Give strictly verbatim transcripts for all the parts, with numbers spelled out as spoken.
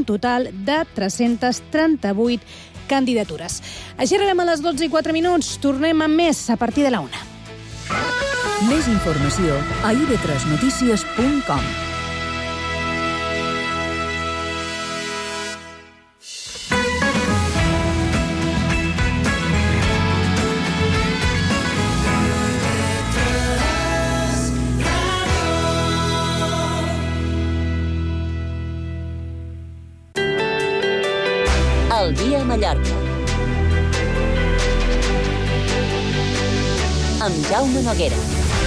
un total de tres-centes trenta-vuit candidatures. Així arribem a les dotze i quatre minuts. Tornem amb més a partir de la una. Més informació a i ve tres notícies punt com. El dia a Mallorca. Amb Jaume Noguera.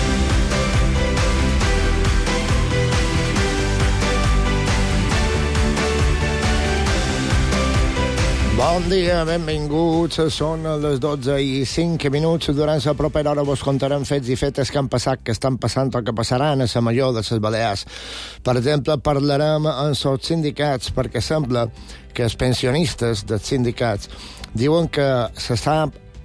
Bon dia, benvinguts. Són les dotze i cinc minuts. Durant la propera hora vos contarem fets i fetes que han passat, que estan passant o que passaran a la Major de les Balears. Per exemple, parlarem amb els sindicats, perquè sembla que els pensionistes dels sindicats diuen que s'està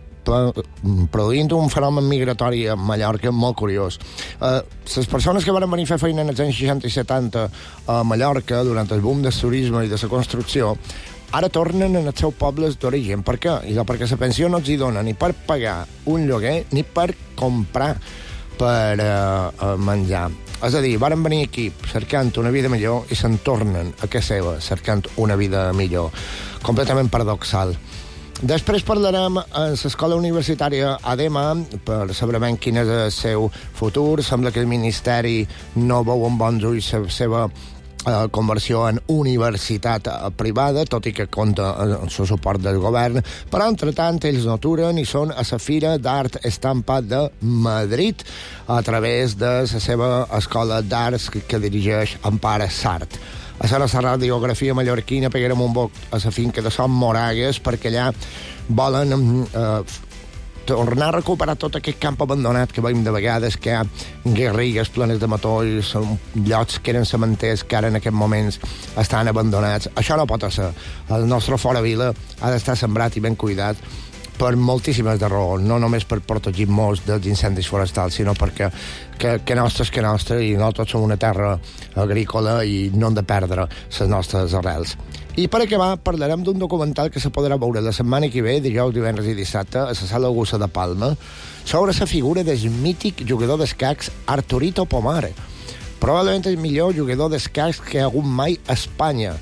produint un fenomen migratori a Mallorca molt curiós. Eh, les persones que van venir a fer feina en els anys seixanta i setanta a Mallorca durant el boom del turisme i de la construcció ara tornen als seus pobles d'origen. Per què? I perquè la pensió no els hi dona ni per pagar un lloguer ni per comprar per uh, menjar. És a dir, van venir aquí cercant una vida millor i se'n tornen a casa seva cercant una vida millor. Completament paradoxal. Després parlarem en l'escola universitària ADEMA per saber ben quin és el seu futur. Sembla que el Ministeri no veu amb bons ulls la seva eh, conversió en universitat privada, tot i que compta amb el suport del govern. Però, entretant, ells no aturen i són a la Fira d'Art Estampa de Madrid a través de la seva escola d'arts que, que dirigeix Ampara Sart. A la nostra radiografia mallorquina pegarem un boc a la finca de Son Moragues perquè allà volen eh, tornar a recuperar tot aquest camp abandonat que veiem de vegades, que hi ha garrigues plenes de matolls, llocs que eren cementers que ara en aquests moments estan abandonats. Això no pot ser. El nostre fora vila ha d'estar sembrat i ben cuidat per moltíssimes de raons, no només per protegir-nos dels incendis forestals, sinó perquè que, que nostre és que nostre i nosaltres som una terra agrícola i no hem de perdre les nostres arrels. I per acabar parlarem d'un documental que se podrà veure la setmana que ve, dijous, divendres i dissabte, a la Sala Augusta de Palma, sobre la figura del mític jugador d'escacs Arturito Pomar, probablement el millor jugador d'escacs que ha hagut mai a Espanya.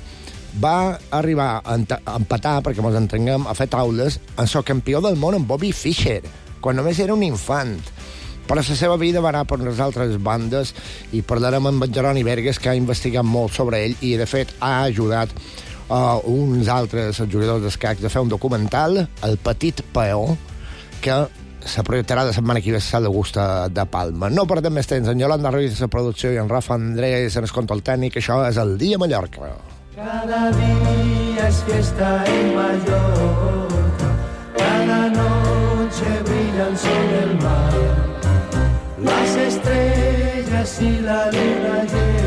Va arribar a empatar, perquè ens entenguem, a fer taules amb el campió del món, en Bobby Fischer, quan només era un infant. Però la seva vida va anar per unes altres bandes i parlarem amb en Jeroni Bergues, que ha investigat molt sobre ell i, de fet, ha ajudat a uh, uns altres jugadors d'escacs a fer un documental, El petit peó, que se projectarà la setmana que ve a Sala Augusta de Palma. No perdem més temps. En Yolanda Ruiz de la producció i en Rafa Andrés en el control tècnic. Això és El dia a Mallorca. Cada día es fiesta en Mallorca, cada noche brilla el sol del mar, las estrellas y la luna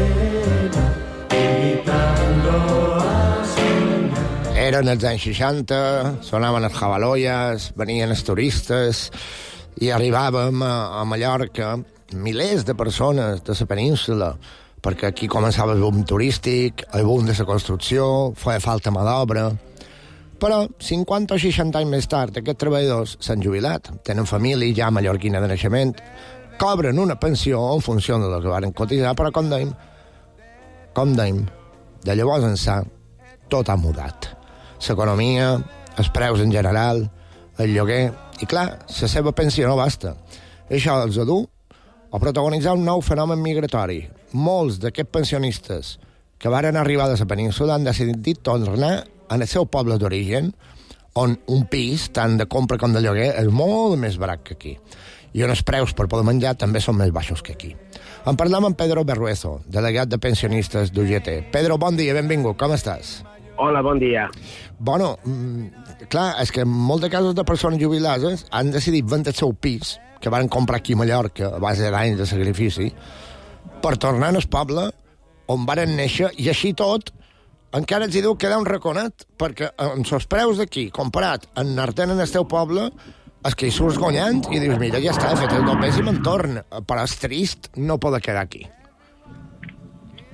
llena, invitando a soñar. Eren els anys seixanta, sonaven els jabaloies, venien els turistes i arribàvem a, a Mallorca milers de persones de la península, perquè aquí començava el boom turístic, el boom de la construcció, feia falta mà d'obra. Però cinquanta o seixanta anys més tard, aquests treballadors s'han jubilat, tenen família ja mallorquina de naixement, cobren una pensió en funció de la que van cotitzar, però com dèiem, com dèiem, de llavors ençà, tot ha mudat. L'economia, els preus en general, el lloguer, i clar, la seva pensió no basta. Això els adú a protagonitzar un nou fenomen migratori. Molts d'aquests pensionistes que varen arribar de la península han decidit tornar en el seu poble d'origen, on un pis, tant de compra com de lloguer, és molt més barat que aquí. I on els preus per poder menjar també són més baixos que aquí. En parlam amb Pedro Berruezo, delegat de pensionistes d'U G T. Pedro, bon dia, benvingut, com estàs? Hola, bon dia. Bueno, mm, clar, és que en molts casos de persones jubilades han decidit vendre el seu pis, que van comprar aquí a Mallorca a base d'anys de sacrifici, per tornar al poble on varen néixer, i així tot encara els hi deu quedar un raconet, perquè amb els preus d'aquí, comparat amb anar-te'n en el teu poble, és que hi surts guanyant i dius, mira, ja està, he fet el doble i me'n torn, però és trist no poder quedar aquí.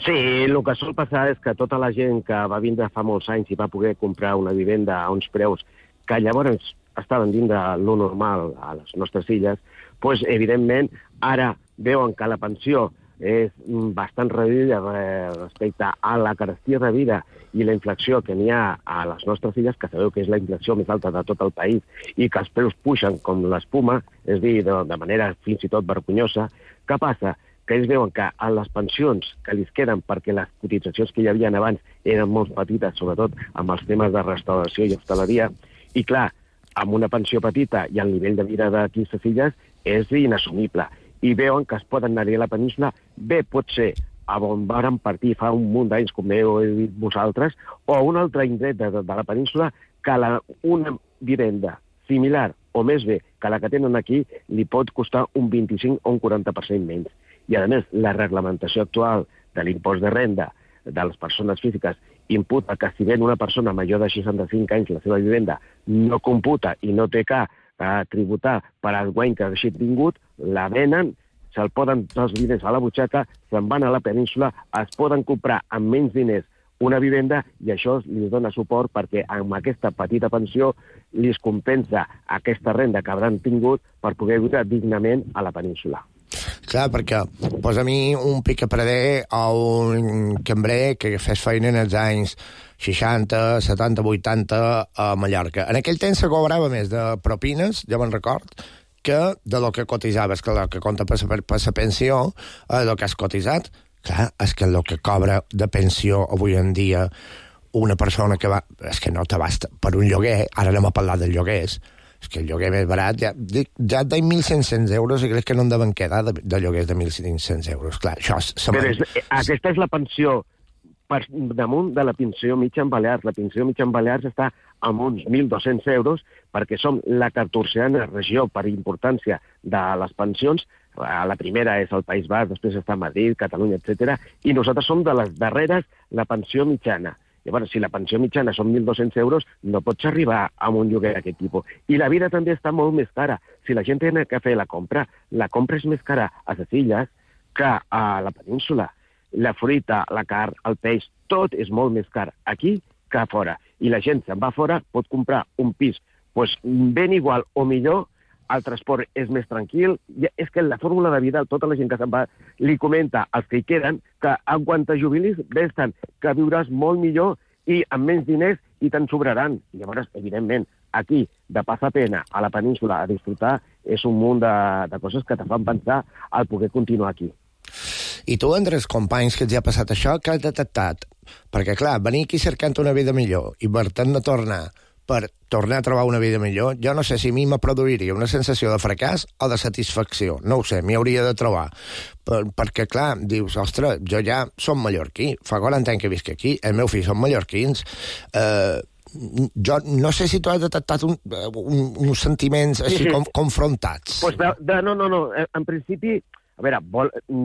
Sí, el que sol passar és que tota la gent que va vindre fa molts anys i va poder comprar una vivenda a uns preus que llavors estaven dins de lo normal a les nostres illes, doncs, evidentment, ara veuen que la pensió és bastant reduïda respecte a la carestia de vida i la inflació que n'hi ha a les nostres illes, que sabeu que és la inflació més alta de tot el país, i que els preus puixen com l'espuma, és a dir, de, de manera fins i tot vergonyosa. Què passa? Que ells veuen que a les pensions que li queden, perquè les cotitzacions que hi havia abans eren molt petites, sobretot amb els temes de restauració i hostaleria, i clar, amb una pensió petita i el nivell de vida d'aquí a les illes és inassumible. I veuen que es poden anar a la península, bé pot ser a on varen partir fa un munt d'anys, com heu dit vosaltres, o a un altre indret de, de, de la península, que la, una vivenda similar o més bé que la que tenen aquí li pot costar un vint-i-cinc o un quaranta per cent menys. I, a més, la reglamentació actual de l'impost de renda de les persones físiques imputa que si ven una persona major de seixanta-cinc anys la seva vivenda no computa i no té que a tributar per al guany que ha deixat vingut, la venen, se'l poden els diners a la butxaca, se'n van a la península, es poden comprar amb menys diners una vivenda i això li dona suport perquè amb aquesta petita pensió li es compensa aquesta renda que hauran tingut per poder viure dignament a la península. Clar, perquè posa a mi un picaprader o un cambrer que fes feina en els anys seixanta, setanta, vuitanta a Mallorca. En aquell temps se cobrava més de propines, ja me'n record, que de lo que cotitzaves, que el que compta per la pensió, el que has cotitzat. Clar, és que el que cobra de pensió avui en dia una persona que va... És que no t'abasta per un lloguer, ara anem a parlar dels lloguers, és que el lloguer més barat, ja, ja de mil cinc-cents euros, i crec que no en deuen quedar de, de lloguers de mil cinc-cents euros. Clar, això... Però és, aquesta és la pensió per damunt de la pensió mitja en Balears. La pensió mitja en Balears està amb uns mil dos-cents euros, perquè som la catorzeena regió per importància de les pensions. La primera és el País Basc, després està Madrid, Catalunya, etcètera, i nosaltres som de les darreres la pensió mitjana. Llavors, si la pensió mitjana són mil dos-cents euros, no pots arribar a un lloguer d'aquest tipus. I la vida també està molt més cara. Si la gent té que fer la compra, la compra és més cara a les illes que a la península. La fruita, la carn, el peix, tot és molt més car aquí que a fora. I la gent se'n va a fora, pot comprar un pis pues, ben igual o millor, el transport és més tranquil. És que la fórmula de vida, tota la gent que se'n va, li comenta als que hi queden que en quant a jubilis, resten, que viuràs molt millor i amb menys diners i te'n sobraran. I llavors, evidentment, aquí, de passar pena a la península a disfrutar, és un munt de, de coses que te fan pensar al poder continuar aquí. I tu, entre els companys que els ha passat això, què has detectat? Perquè, clar, venir aquí cercant una vida millor i per-te'n de tornar per tornar a trobar una vida millor, jo no sé si a mi me produiria una sensació de fracàs o de satisfacció. No ho sé, m'hi hauria de trobar. Per, perquè, clar, dius, ostres, jo ja som mallorquí, fa quaranta anys que visc aquí, el meu fill són mallorquins, eh, jo no sé si tu has detectat un, un, uns sentiments així sí, sí. Com, confrontats. Pues de, de, no, no, no, en principi... A veure, vol,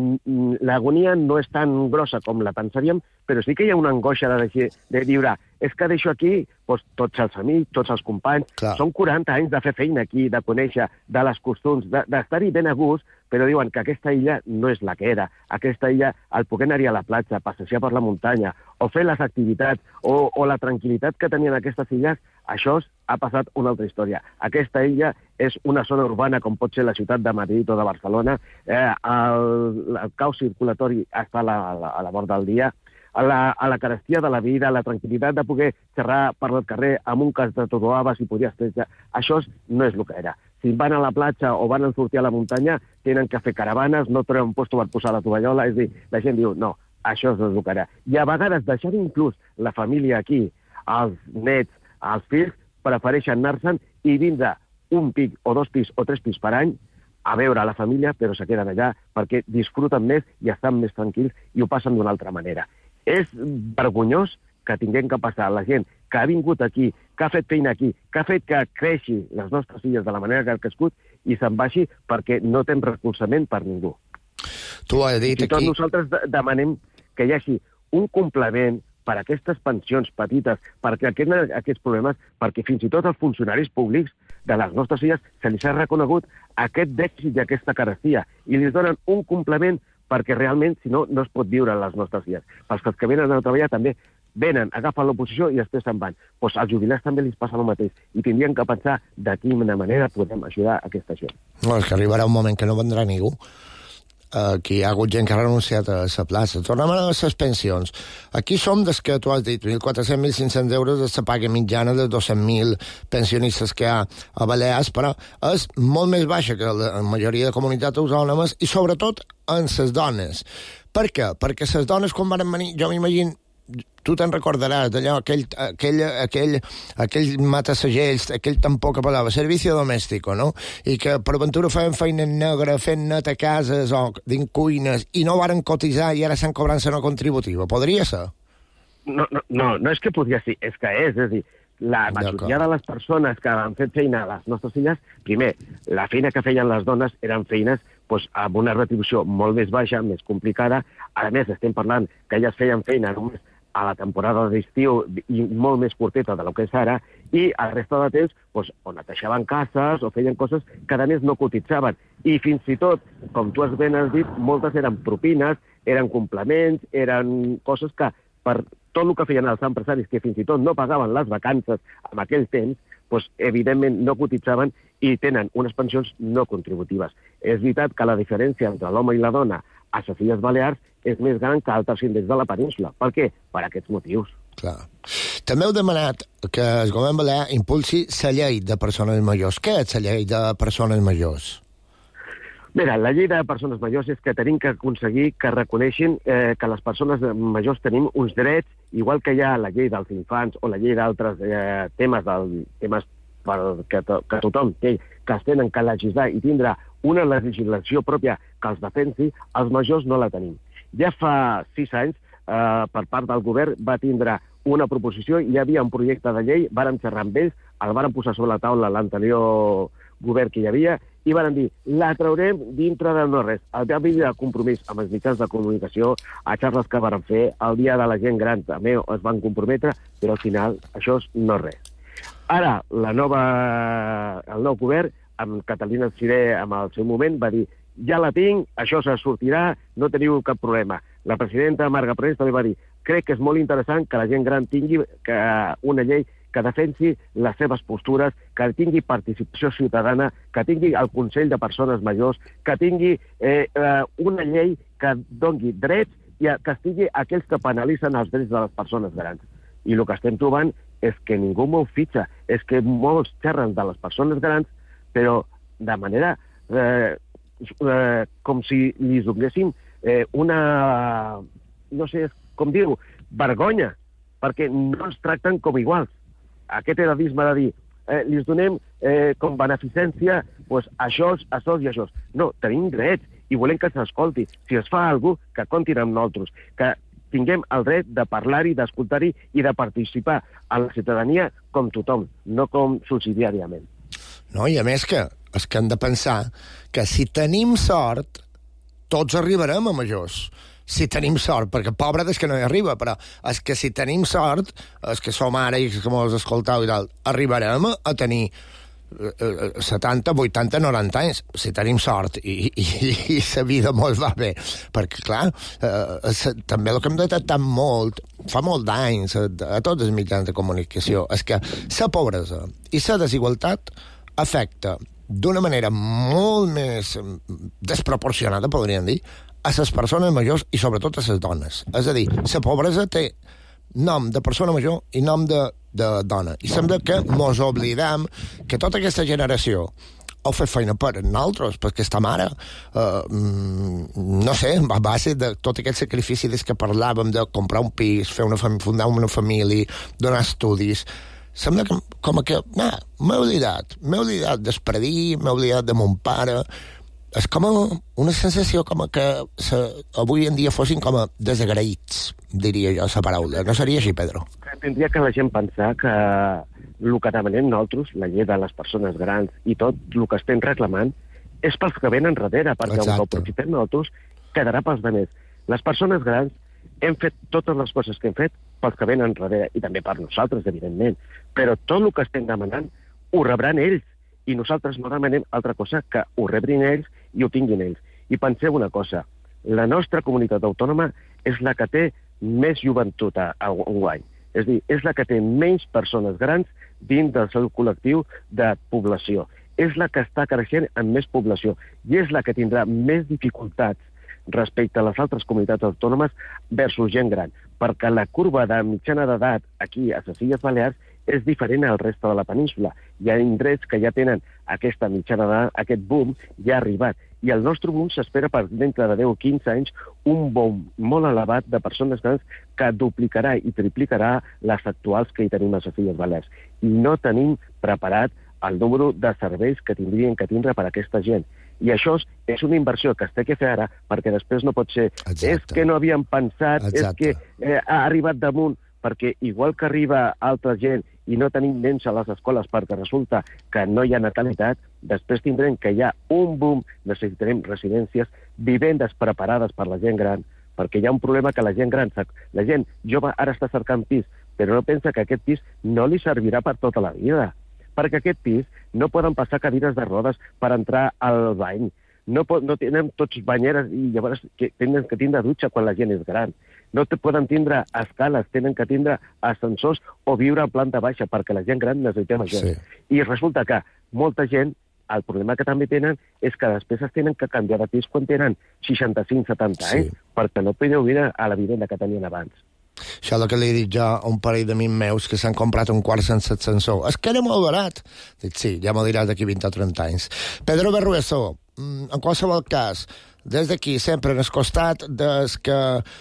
l'agonia no és tan grossa com la pensaríem, però sí que hi ha una angoixa de, deixar, de viure. És que deixo aquí doncs, tots els amics, tots els companys. Clar. Són quaranta anys de fer feina aquí, de conèixer, de les costums, d'estar-hi ben a gust, però diuen que aquesta illa no és la que era. Aquesta illa, el poder anar-hi a la platja, passejar per la muntanya, o fer les activitats, o, o la tranquil·litat que tenien aquestes illes, això ha passat una altra història. Aquesta illa és una zona urbana, com pot ser la ciutat de Madrid o de Barcelona. Eh, el, el caos circulatori està a la, a la, a la vora del dia, a la, a la carestia de la vida, a la tranquil·litat de poder xerrar per el carrer amb un cas de trobaves i podies treure. Això no és el que era. Si van a la platja o van a sortir a la muntanya, tenen que fer caravanes, no troben un lloc per posar la tovallola, és a dir, la gent diu, no, això no és el que era. I a vegades deixar inclús la família aquí, els nets, els fills, prefereixen anar-se'n i vindre un pic o dos pis o tres pis per any a veure la família, però se queden allà perquè disfruten més i estan més tranquils i ho passen d'una altra manera. És vergonyós que tinguem que passar la gent que ha vingut aquí, que ha fet feina aquí, que ha fet que creixi les nostres filles de la manera que ha crescut i se'n vagi perquè no tenen recolzament per ningú. Tu has dit I tot aquí... nosaltres demanem que hi hagi un complement per a aquestes pensions petites, perquè aquest, aquests problemes, perquè fins i tot els funcionaris públics de les nostres illes se li ha reconegut aquest dèficit i aquesta carestia, i li donen un complement perquè realment, si no, no es pot viure a les nostres vies. Pels que venen a treballar també venen, agafen l'oposició i després se'n van. Doncs als jubilats també els passa el mateix i tindrien que pensar de quina manera podem ajudar aquesta gent. No, és que arribarà un moment que no vendrà ningú. Uh, que hi ha hagut gent que ha renunciat a la plaça. Tornem a les pensions. Aquí som des que tu has dit mil quatre-cents a mil cinc-cents euros de la paga mitjana de dos-cents mil pensionistes que hi ha a Balears, però és molt més baixa que la majoria de comunitats autònomes i sobretot en les dones. Per què? Perquè les dones quan van venir, jo m'imagino, tu te'n recordaràs d'allò, aquell, aquell, aquell, aquell matasegells, aquell tampó que parlava, servicio doméstico, no? I que per aventura feien feina negra, fent net a cases o dins cuines, i no varen cotitzar i ara estan cobrant la no contributiva. Podria ser? No, no, no, no és que podria ser, és que és, és a dir, la majoria de les persones que han fet feina a les nostres filles, primer, la feina que feien les dones eren feines doncs, amb una retribució molt més baixa, més complicada. A més, estem parlant que elles feien feina només a la temporada d'estiu i molt més curteta de lo que és ara, i a la resta de temps doncs, o neteixaven cases o feien coses que a més no cotitzaven. I fins i tot, com tu has ben has dit, moltes eren propines, eren complements, eren coses que per tot el que feien els empresaris, que fins i tot no pagaven les vacances en aquell temps, doncs, evidentment no cotitzaven i tenen unes pensions no contributives. És veritat que la diferència entre l'home i la dona a les Illes Balears és més gran que altres indrets de la península. Per què? Per aquests motius. Clar. També heu demanat que el govern balear impulsi la llei de persones majors. Què és la llei de persones majors? Mira, la llei de persones majors és que tenim que aconseguir que reconeixin eh, que les persones majors tenim uns drets, igual que hi ha la llei dels infants o la llei d'altres eh, temes, del, temes per, que, to, que tothom té, que es tenen que legislar i tindrà una legislació pròpia que els defensi, els majors no la tenim. Ja fa sis anys, eh, per part del govern, va tindre una proposició, hi havia un projecte de llei, vàrem xerrar amb ells, el vàrem posar sobre la taula l'anterior govern que hi havia, i vàrem dir, la traurem dintre del no-res. El dia de compromís amb els mitjans de comunicació, a xarles que vàrem fer, el dia de la gent gran també es van comprometre, però al final això és no-res. Ara, la nova, el nou govern, amb Catalina Ciré, en el seu moment, va dir ja la tinc, això se sortirà, no teniu cap problema. La presidenta Marga Pérez també va dir crec que és molt interessant que la gent gran tingui que una llei que defensi les seves postures, que tingui participació ciutadana, que tingui el Consell de Persones Majors, que tingui eh, eh, una llei que doni drets i que estigui aquells que penalitzen els drets de les persones grans. I el que estem trobant és que ningú m'ho fitxa, és que molts xerren de les persones grans, però de manera eh, eh, com si li donéssim eh, una, no sé com dir-ho, vergonya, perquè no ens tracten com iguals. Aquest edadisme de dir, eh, li donem eh, com beneficència pues, això, això i això. No, tenim drets i volem que s'escolti. Si es fa alguna cosa, que comptin amb nosaltres, que tinguem el dret de parlar-hi, d'escoltar-hi i de participar a la ciutadania com tothom, no com subsidiàriament. No, i a més que és que hem de pensar que si tenim sort, tots arribarem a majors. Si tenim sort, perquè pobre és que no hi arriba, però és que si tenim sort, és que som ara i que mos escoltau i tal, arribarem a tenir setanta, vuitanta, noranta anys, si tenim sort, i, i, i la vida molt va bé. Perquè, clar, eh, també el que hem detectat molt, fa molt d'anys, a, a tots els mitjans de comunicació, és que la pobresa i la desigualtat afecta d'una manera molt més desproporcionada, podríem dir, a les persones majors i sobretot a les dones. És a dir, la pobresa té nom de persona major i nom de, de dona. I sembla que mos oblidem que tota aquesta generació heu fet feina per nosaltres, perquè aquesta mare, eh, no sé, a base de tot aquest sacrifici des que parlàvem de comprar un pis, fer una fam- fundar una família, donar estudis, sembla que, com que, no, m'he oblidat, m'he oblidat d'espredir, m'he oblidat de mon pare. És com una sensació com que se, avui en dia fossin com a desagraïts, diria jo, la paraula. No seria així, Pedro? Tindria que la gent pensar que el que demanem nosaltres, la llei de les persones grans i tot el que estem reclamant, és pels que venen darrere, perquè el que ho participem nosaltres quedarà pels altres. Les persones grans hem fet totes les coses que hem fet pels que venen darrere, i també per nosaltres, evidentment, però tot el que estem demanant ho rebran ells, i nosaltres no demanem altra cosa que ho rebrin ells i ho tinguin ells. I penseu una cosa, la nostra comunitat autònoma és la que té més joventut a, a enguany. És a dir, és la que té menys persones grans dins del seu col·lectiu de població. És la que està creixent amb més població i és la que tindrà més dificultats respecte a les altres comunitats autònomes versus gent gran, perquè la curva de mitjana d'edat aquí a les Illes Balears és diferent al reste de la península. Hi ha indrets que ja tenen aquesta mitjana d'edat, aquest boom ja ha arribat. I el nostre boom s'espera per dintre de deu o quinze anys un boom molt elevat de persones grans que duplicarà i triplicarà les actuals que hi tenim a les Illes Balears. I no tenim preparat el número de serveis que tindrien que tindre per a aquesta gent. I això és una inversió que es té que fer ara, perquè després no pot ser. Exacte. És que no havíem pensat, Exacte. és que eh, ha arribat damunt, perquè igual que arriba altra gent i no tenim nens a les escoles perquè resulta que no hi ha natalitat, després tindrem que hi ha un boom, necessitarem residències, vivendes preparades per la gent gran, perquè hi ha un problema que la gent gran, la gent jove ara està cercant pis, però no pensa que aquest pis no li servirà per tota la vida, perquè aquest pis no poden passar cadires de rodes per entrar al bany, no, pot, no tenen tots banyeres i llavors que tenen que tindre dutxa quan la gent és gran, no te poden tindre escales, tenen que tindre ascensors o viure a planta baixa, perquè la gent gran necessitem això. Sí. I resulta que molta gent, el problema que també tenen és que després es tenen que canviar de pis quan tenen seixanta-cinc setanta anys, sí. perquè no podeu viure a la vivenda que tenien abans. Això és el que li he dit jo a un parell d'amics meus que s'han comprat un quart sense ascensor. És que era molt barat. Dic, sí, ja m'ho diràs d'aquí vint o trenta anys. Pedro Berrueso, en qualsevol cas, des d'aquí sempre en el costat des que,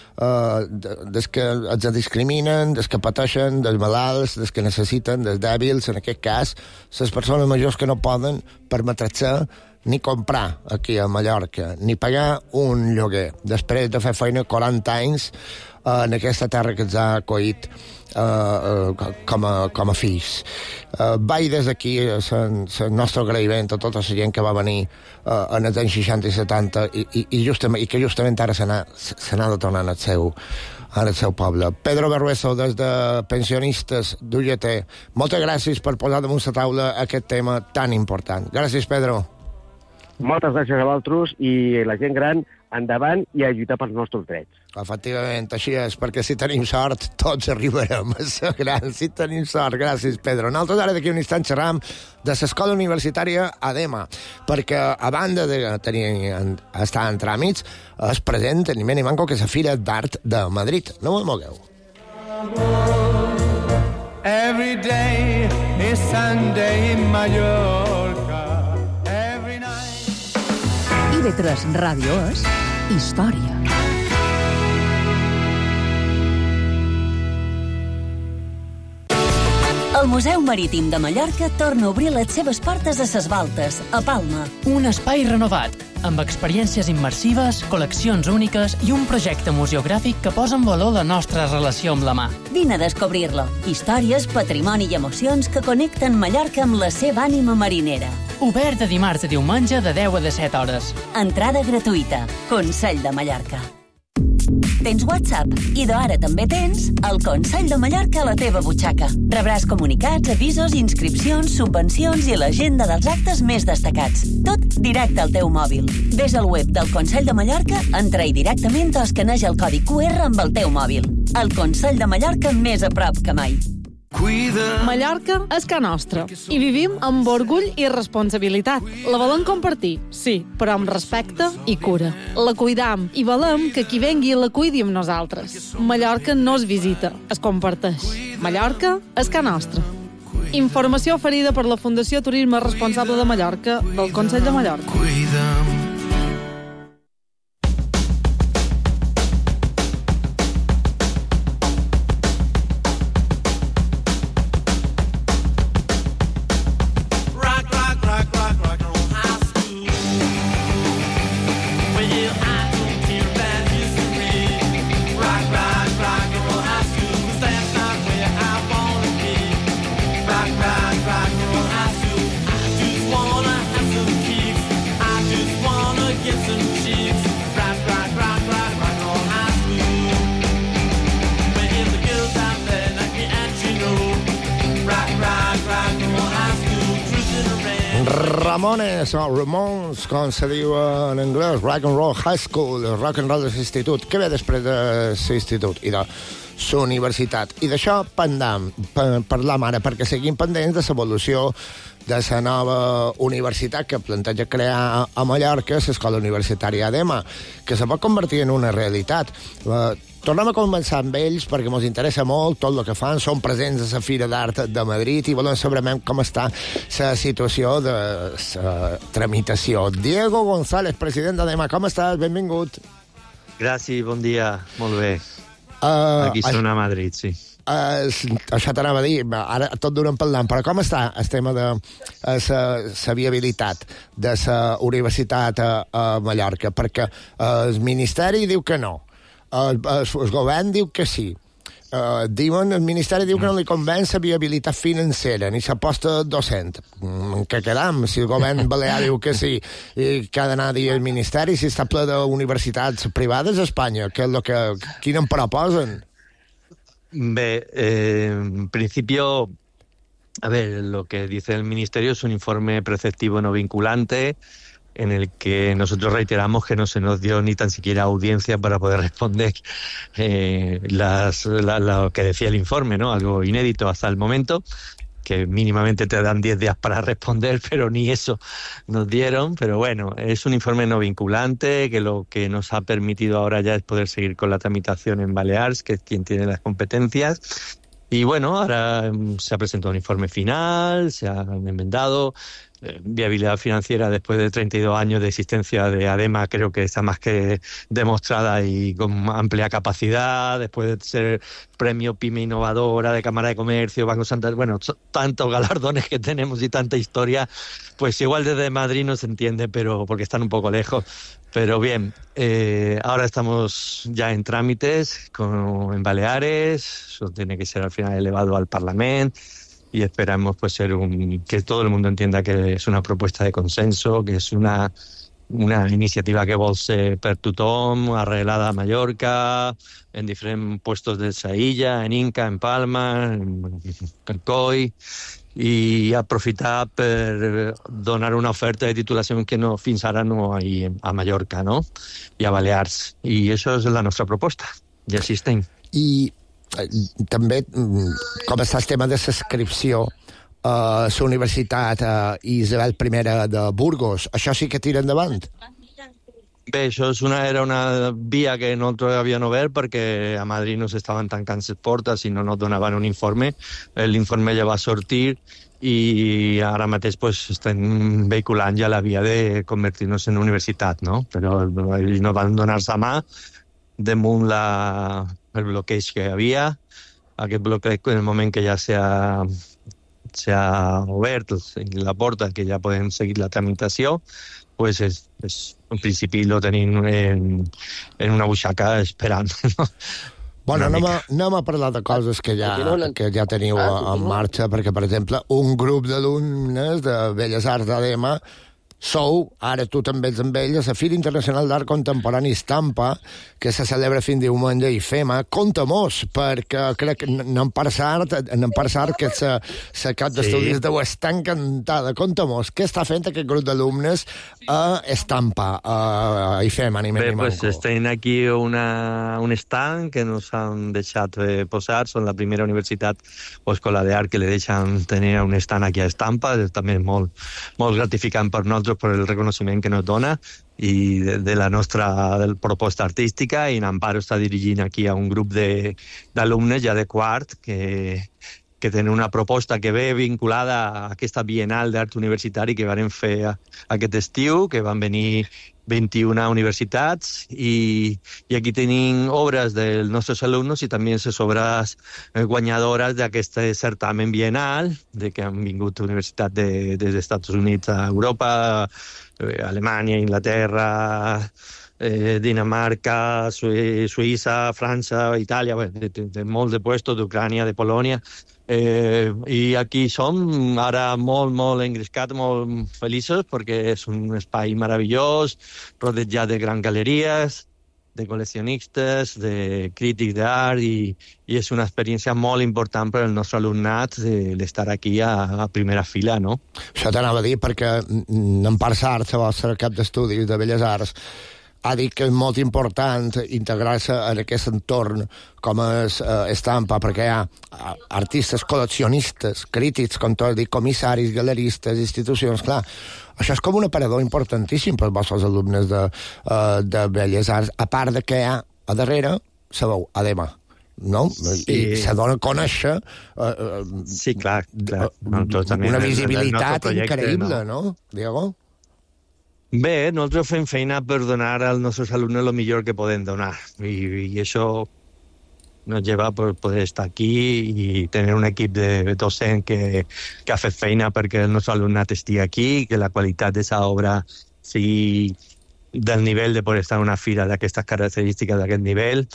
uh, des que els discriminen, des que pateixen, dels malalts, des que necessiten, dels dèbils, en aquest cas, les persones majors que no poden permetre-se ni comprar aquí a Mallorca, ni pagar un lloguer. Després de fer feina quaranta anys uh, en aquesta terra que ens ha acollit uh, uh, com, a, com a fills. Uh, vaig des d'aquí el nostre agraïment a tota la gent que va venir uh, en els anys seixanta i setanta i, i, i, justament, i que justament ara se n'ha de tornar al seu, al seu poble. Pedro Berrueso, des de Pensionistes d'U G T, moltes gràcies per posar damunt la taula aquest tema tan important. Gràcies, Pedro. Moltes gràcies a vosaltres i la gent gran endavant i a lluitar pels nostres drets. Efectivament, així és, perquè si tenim sort tots arribarem a ser grans, si tenim sort. Gràcies, Pedro. Nosaltres ara d'aquí un instant xerram de l'escola universitària ADEMA, perquè a banda de tenir, estar en tràmits, es presenta ni més ni manco que la Fira d'Art de Madrid. No ho mogueu. Every day is Sunday in Mallorca. I V tres Ràdio és història. El Museu Marítim de Mallorca torna a obrir les seves portes a Ses Baltes, a Palma. Un espai renovat, amb experiències immersives, col·leccions úniques i un projecte museogràfic que posa en valor la nostra relació amb la mà. Vine a descobrir-lo. Històries, patrimoni i emocions que connecten Mallorca amb la seva ànima marinera. Obert de dimarts a diumenge de deu a disset hores. Entrada gratuïta. Consell de Mallorca. Tens WhatsApp i d'ara també tens el Consell de Mallorca a la teva butxaca. Rebràs comunicats, avisos, inscripcions, subvencions i l'agenda dels actes més destacats. Tot directe al teu mòbil. Ves al web del Consell de Mallorca, entra-hi directament o escaneja el codi Q R amb el teu mòbil. El Consell de Mallorca més a prop que mai. Mallorca és ca nostra i vivim amb orgull i responsabilitat. La volem compartir, sí, però amb respecte i cura. La cuidam i volem que qui vengui la cuidi amb nosaltres. Mallorca no es visita, es comparteix. Mallorca és ca nostra. Informació oferida per la Fundació Turisme Responsable de Mallorca del Consell de Mallorca. I just Ramones, o Ramones, com se diu en anglès, Rock and Roll High School, Rock and Roll de l'institut. Què ve després de l'institut i de la universitat? I d'això pendam, parlam ara, perquè seguim pendents de l'evolució de la nova universitat que planteja crear a Mallorca, l'Escola Universitària ADEMA, que se pot convertir en una realitat. Tornem a començar amb ells perquè ens interessa molt tot el que fan. Són presents a la Fira d'Art de Madrid i volem saber com està la situació de la tramitació. Diego González, president d'ADEMA, com estàs? Benvingut. Gràcies, bon dia. Molt bé. Uh, Aquí són a Madrid, sí. Uh, això t'anava a dir, ara tot durant parlant, però com està el tema de la viabilitat de la universitat a, a Mallorca? Perquè uh, el Ministeri diu que no. El, el, el govern diu que sí. Uh, diuen, el Ministeri diu que no li convenç la viabilitat financera ni s'aposta docent. Mm, que quedam? Si el govern balear diu que sí i que ha d'anar a dir el Ministeri, si està ple d'universitats privades a Espanya, que és el que, quin em proposen? Bé, eh, en principio, a ver, lo que dice el Ministerio es un informe preceptivo no vinculante en el que nosotros reiteramos que no se nos dio ni tan siquiera audiencia para poder responder eh, las, la, lo que decía el informe, ¿no? Algo inédito hasta el momento, que mínimamente te dan diez días para responder, pero ni eso nos dieron. Pero bueno, es un informe no vinculante, que lo que nos ha permitido ahora ya es poder seguir con la tramitación en Balears, que es quien tiene las competencias. Y bueno, ahora se ha presentado un informe final, se han enmendado. Eh, viabilidad financiera después de treinta y dos años de existencia de ADEMA creo que está más que demostrada y con amplia capacidad, después de ser premio PYME Innovadora de Cámara de Comercio, Banco Santander, bueno, tantos galardones que tenemos y tanta historia, pues igual desde Madrid no se entiende, pero porque están un poco lejos. Pero bien, eh, ahora estamos ya en trámites con, en Baleares, eso tiene que ser al final elevado al Parlamento, y esperamos pues ser un, que todo el mundo entienda que es una propuesta de consenso, que es una, una iniciativa que vol ser per tothom, arreglada a Mallorca, en diferents puestos de Saïlla, en Inca, en Palma, en Alcoi, i aprofitar per donar una oferta de titulació que no, fins ara no hi a Mallorca, no? I a Balears. I això és la nostra proposta. I així estem. I també com està el tema de l'inscripció a la Universitat Isabel I de Burgos, això sí que tira endavant? Bé, això és una, era una via que nosaltres havíem obert perquè a Madrid no s'estaven tancant les portes i no ens donaven un informe. L'informe ja va sortir i ara mateix pues, estem vehiculant ja la via de convertir-nos en universitat, no? Però ells no van donar-se a mà damunt la, el bloqueig que hi havia. Aquest bloqueig, en el moment que ja s'ha s'ha obert la porta, que ja podem seguir la tramitació, pues és, és, en principi lo tenim en, en una butxaca esperant. No? Bueno, anem a, anem a parlar de coses que ja, que ja teniu en marxa, perquè, per exemple, un grup d'alumnes de Belles Arts d'ADEMA sou, ara tu també ets amb ells, a la Fira Internacional d'Art Contemporani Estampa, que se celebra fins diumenge i FEMA. Conta-mos, perquè crec que n'hem passat, n'hem passat que la cap d'estudis deu estar encantada. Conta-mos, què està fent aquest grup d'alumnes a Estampa, a IFEMA, ni més ni manco? Pues estem aquí una, un stand que nos han deixat eh, posar. Són la primera universitat o escola d'art que le deixen tenir un stand aquí a Estampa. És també molt, molt gratificant per nosaltres per el reconeixement que nos dona i de, de la nostra del proposta artística, i n'Amparo està dirigint aquí a un grup d'alumnes ja de quart que, que tenen una proposta que ve vinculada a aquesta Bienal d'Art Universitari que van fer aquest estiu, que van venir vint-i-una universitats, i, i aquí tenim obres dels nostres alumnes i també les obres guanyadores d'aquest certamen bienal, de que han vingut universitats de, des dels Estats Units a Europa, eh, Alemanya, Inglaterra, eh, Dinamarca, Suïssa, França, Itàlia, bé, de, de, de molts de puestos, d'Ucrània, de Polònia. Eh, i aquí som ara molt, molt engrescats, molt feliços, perquè és un espai meravellós, rodejat de grans galeries, de col·leccionistes, de crítics d'art, i, i és una experiència molt important per al nostre alumnat d'estar aquí a, a primera fila, no? Això t'anava a dir, perquè en Part Sart, la vostra cap d'estudis de Belles Arts, ha dit que és molt important integrar-se en aquest entorn com és eh, estampa, perquè hi ha artistes, col·leccionistes, crítics, com tu has dit, comissaris, galeristes, institucions, clar. Això és com un aparador importantíssim pels vostres alumnes de, uh, de Belles Arts, a part de que hi ha a darrere, sabeu, Adema, no? Sí. I se dona a conèixer uh, uh, sí, clar, clar. Uh, una visibilitat increïble, no, no Diego? Bé, nosaltres fem feina per donar als nostres alumnes el millor que podem donar, i, i això nos lleva per poder estar aquí i tenir un equip de docent que, que ha fet feina perquè el nostre alumnat estigui aquí, que la qualitat d'aquesta obra sigui del nivell de poder estar en una fira d'aquestes característiques, d'aquest nivell.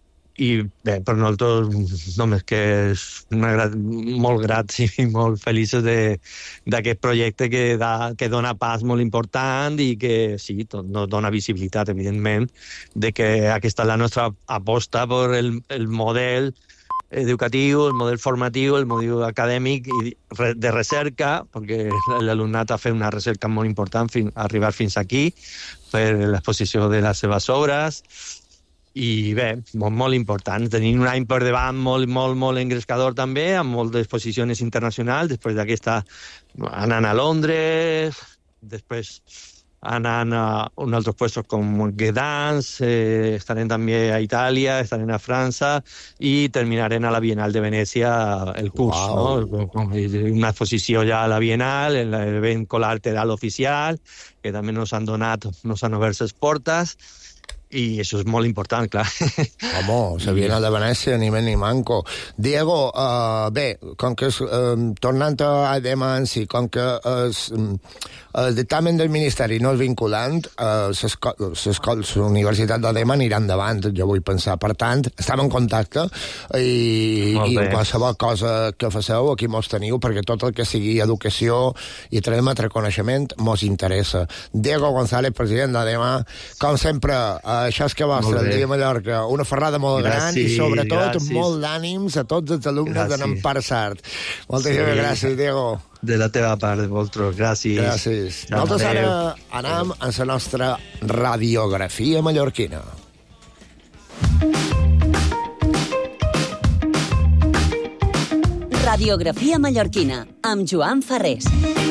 I bé, per nosaltres només que és una grat, molt grats i molt feliços d'aquest projecte que, da, que dona pas molt important i que sí, tot, no dona visibilitat, evidentment, de que aquesta és la nostra aposta per el, el model educatiu, el model formatiu, el model acadèmic i de recerca, perquè l'alumnat ha fet una recerca molt important fins a arribar fins aquí, per l'exposició de les seves obres. I bé, molt, molt important. Tenim un any per davant molt, molt, molt engrescador també, amb moltes exposicions internacionals, després d'aquesta anant a Londres, després anant a uns altres puestos com Gdansk, eh, estarem també a Itàlia, estarem a França i terminarem a la Bienal de Venècia el curs. Wow. No? Una exposició ja a la Bienal, l'event col·lateral oficial, que també nos han donat, nos han obert les portes, i això és molt important, clar. Home, la Bienal de Venècia, ni més ni manco. Diego, uh, bé, com que és, uh, tornant a Adema en si, com que és, el dictamen del Ministeri no és vinculant, uh, les universitats d'Adema aniran endavant, jo vull pensar. Per tant, estem en contacte i, i qualsevol cosa que faceu aquí mos teniu, perquè tot el que sigui educació i transmetre coneixement mos interessa. Diego González, president d'Adema, com sempre, uh, això és que vostre, el dia Mallorca, una ferrada molt gràcies, gran i sobretot gràcies. Molt d'ànims a tots els alumnes de Part Sart. Moltes sí. gràcies, Diego. De la teva part, de vosaltres, gràcies. Gràcies. Ja, nosaltres ara anem a la nostra radiografia mallorquina. Radiografia mallorquina, amb Joan Ferrés.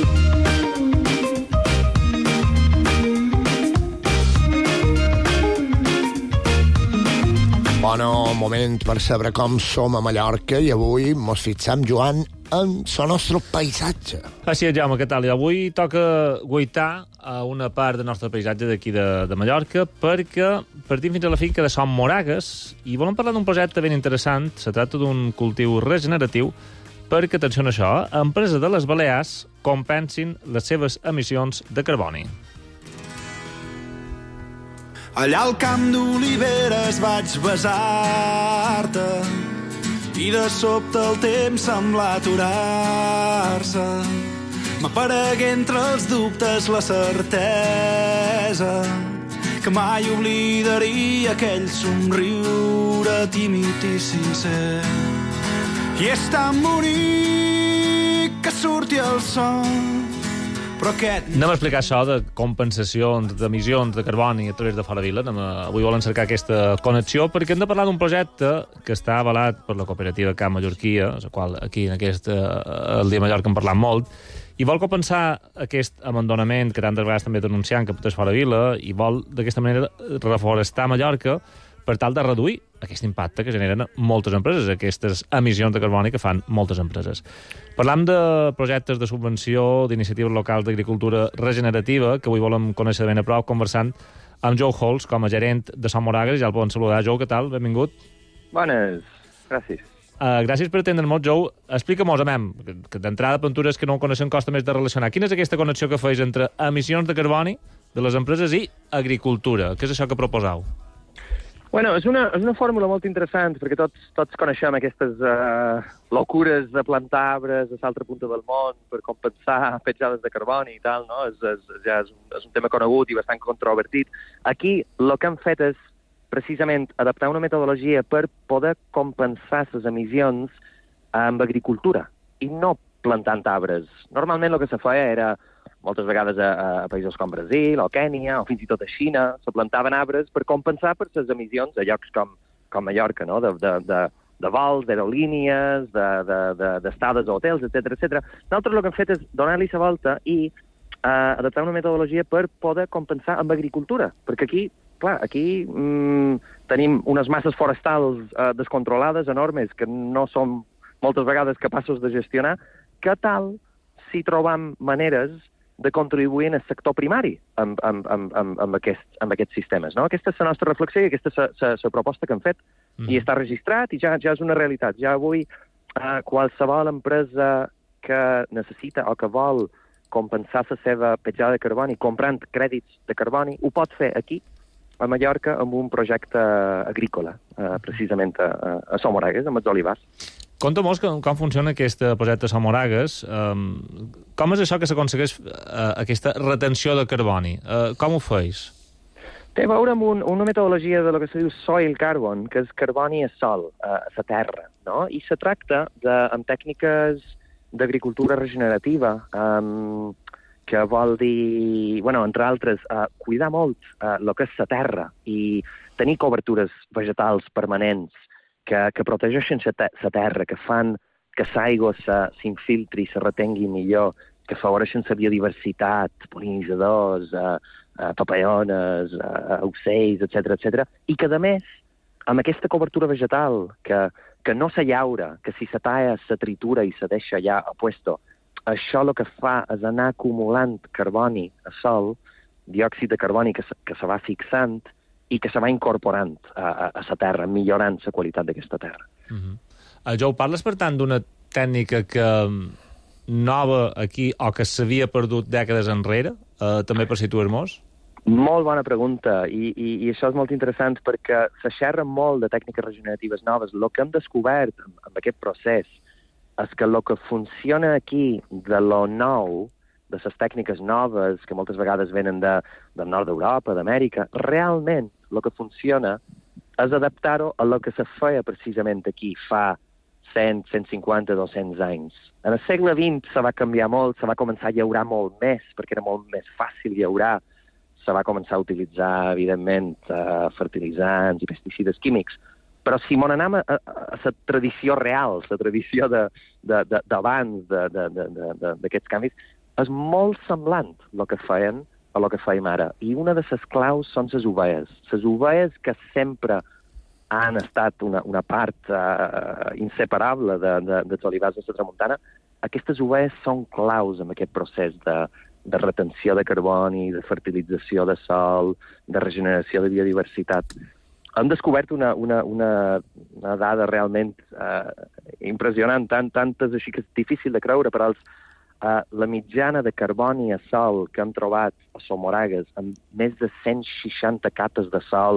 Bon moment per saber com som a Mallorca i avui mos fixam, Joan, en el nostre paisatge. Així és, Jaume, què tal? I avui toca guaitar a una part del nostre paisatge d'aquí de, de Mallorca perquè partim fins a la finca de Son Moragues i volem parlar d'un projecte ben interessant. Se tracta d'un cultiu regeneratiu perquè, atenció a això, empreses de les Balears compensin les seves emissions de carboni. Allà al camp d'oliveres vaig besar-te i de sobte el temps sembla aturar-se. M'aparegué entre els dubtes la certesa que mai oblidaria aquell somriure tímid i sincer. I és tan bonic que surti el sol. Aquest... Anem a explicar això de compensacions d'emissions de carboni a través de Fora Vila. A... Avui volen cercar aquesta connexió perquè hem de parlar d'un projecte que està avalat per la cooperativa Camp Mallorquia, la qual aquí en aquest el dia Mallorca hem parlat molt, i vol compensar aquest abandonament que tantes vegades també denunciant que és Fora Vila i vol d'aquesta manera reforestar Mallorca per tal de reduir aquest impacte que generen moltes empreses, aquestes emissions de carboni que fan moltes empreses. Parlam de projectes de subvenció d'iniciatives locals d'agricultura regenerativa, que avui volem conèixer de ben a prop, conversant amb Joe Holtz, com a gerent de Son Moragues. Ja el podem saludar. Joe, què tal? Benvingut. Bones, gràcies. Uh, gràcies per atendre'ns, Joe. Explica-mos, amem, que d'entrada pintures que no ho coneixen costa més de relacionar. Quina és aquesta connexió que feis entre emissions de carboni de les empreses i agricultura? Què és això que proposeu? Bueno, és una, és una fórmula molt interessant, perquè tots, tots coneixem aquestes uh, locures de plantar arbres a l'altra punta del món per compensar petjades de carboni i tal, no? És, és, ja és, un, és un tema conegut i bastant controvertit. Aquí el que han fet és precisament adaptar una metodologia per poder compensar les emissions amb agricultura i no plantant arbres. Normalment el que se feia era, moltes vegades a, a països com Brasil o Kènia o fins i tot a Xina, se plantaven arbres per compensar per les emissions a llocs com, com Mallorca, no? de, de, de, de vols, d'aerolínies, d'estades de, de, a hotels, etcètera, etcètera. Nosaltres el que hem fet és donar-li la volta i uh, adaptar una metodologia per poder compensar amb agricultura, perquè aquí, clar, aquí mm, tenim unes masses forestals uh, descontrolades, enormes, que no som moltes vegades capaços de gestionar. Què tal si trobam maneres de contribuir en el sector primari amb, amb, amb, amb, amb, aquest, amb aquests sistemes, no? Aquesta és la nostra reflexió i aquesta és la proposta que hem fet. Mm. I està registrat i ja, ja és una realitat. Ja avui eh, qualsevol empresa que necessita o que vol compensar la seva petjada de carboni comprant crèdits de carboni ho pot fer aquí, a Mallorca, amb un projecte agrícola, eh, precisament a, a Somoragues, amb els olivars. Conta-mos com, com funciona aquest projecte Somoragues. Um, com és això que s'aconsegueix uh, aquesta retenció de carboni? Uh, com ho feis? Té a veure amb un, una metodologia de lo que se diu soil carbon, que és carboni a sol, a la terra, no? I se tracta de, amb tècniques d'agricultura regenerativa, um, que vol dir, bueno, entre altres, uh, cuidar molt uh, el que és la terra i tenir cobertures vegetals permanents que, que protegeixen la terra, que fan que l'aigua s'infiltri i se retengui millor, que afavoreixen la biodiversitat, pol·linitzadors, uh, uh, papaiones, uh, ocells, etcètera, etcètera, i que, a més, amb aquesta cobertura vegetal, que, que no se llaura, que si se talla, se tritura i se deixa ja a puesto, això el que fa és anar acumulant carboni a sol, diòxid de carboni que se, que se va fixant i que se va incorporant a, a, a la terra, millorant la qualitat d'aquesta terra. Uh-huh. Uh, Jo, parles, per tant, d'una tècnica que nova aquí o que s'havia perdut dècades enrere, uh, també per situar-nos? Molt bona pregunta, I, i, i això és molt interessant perquè se xerra molt de tècniques regeneratives noves. El que hem descobert amb, amb aquest procés és que el que funciona aquí de lo nou, de les tècniques noves, que moltes vegades venen de, del nord d'Europa, d'Amèrica, realment el que funciona és adaptar-ho a lo que se feia precisament aquí fa cent, cent cinquanta, dos-cents anys. En el segle vint se va canviar molt, se va començar a llaurar molt més, perquè era molt més fàcil llaurar, se va començar a utilitzar, evidentment, uh, fertilitzants i pesticides químics. Però si m'on anem a, a, a la tradició real, la tradició d'abans d'aquests canvis, és molt semblant el que feien a el que fèiem ara. I una de les claus són les ovelles. Les ovelles que sempre han estat una, una part uh, inseparable de, de, dels olivars de la tramuntana, aquestes ovelles són claus en aquest procés de, de retenció de carboni, de fertilització de sol, de regeneració de biodiversitat. Hem descobert una, una, una, una dada realment uh, impressionant, tant, tantes així que és difícil de creure, però els, uh, la mitjana de carboni a sol que hem trobat a Somoragues, amb més de cent seixanta capes de sol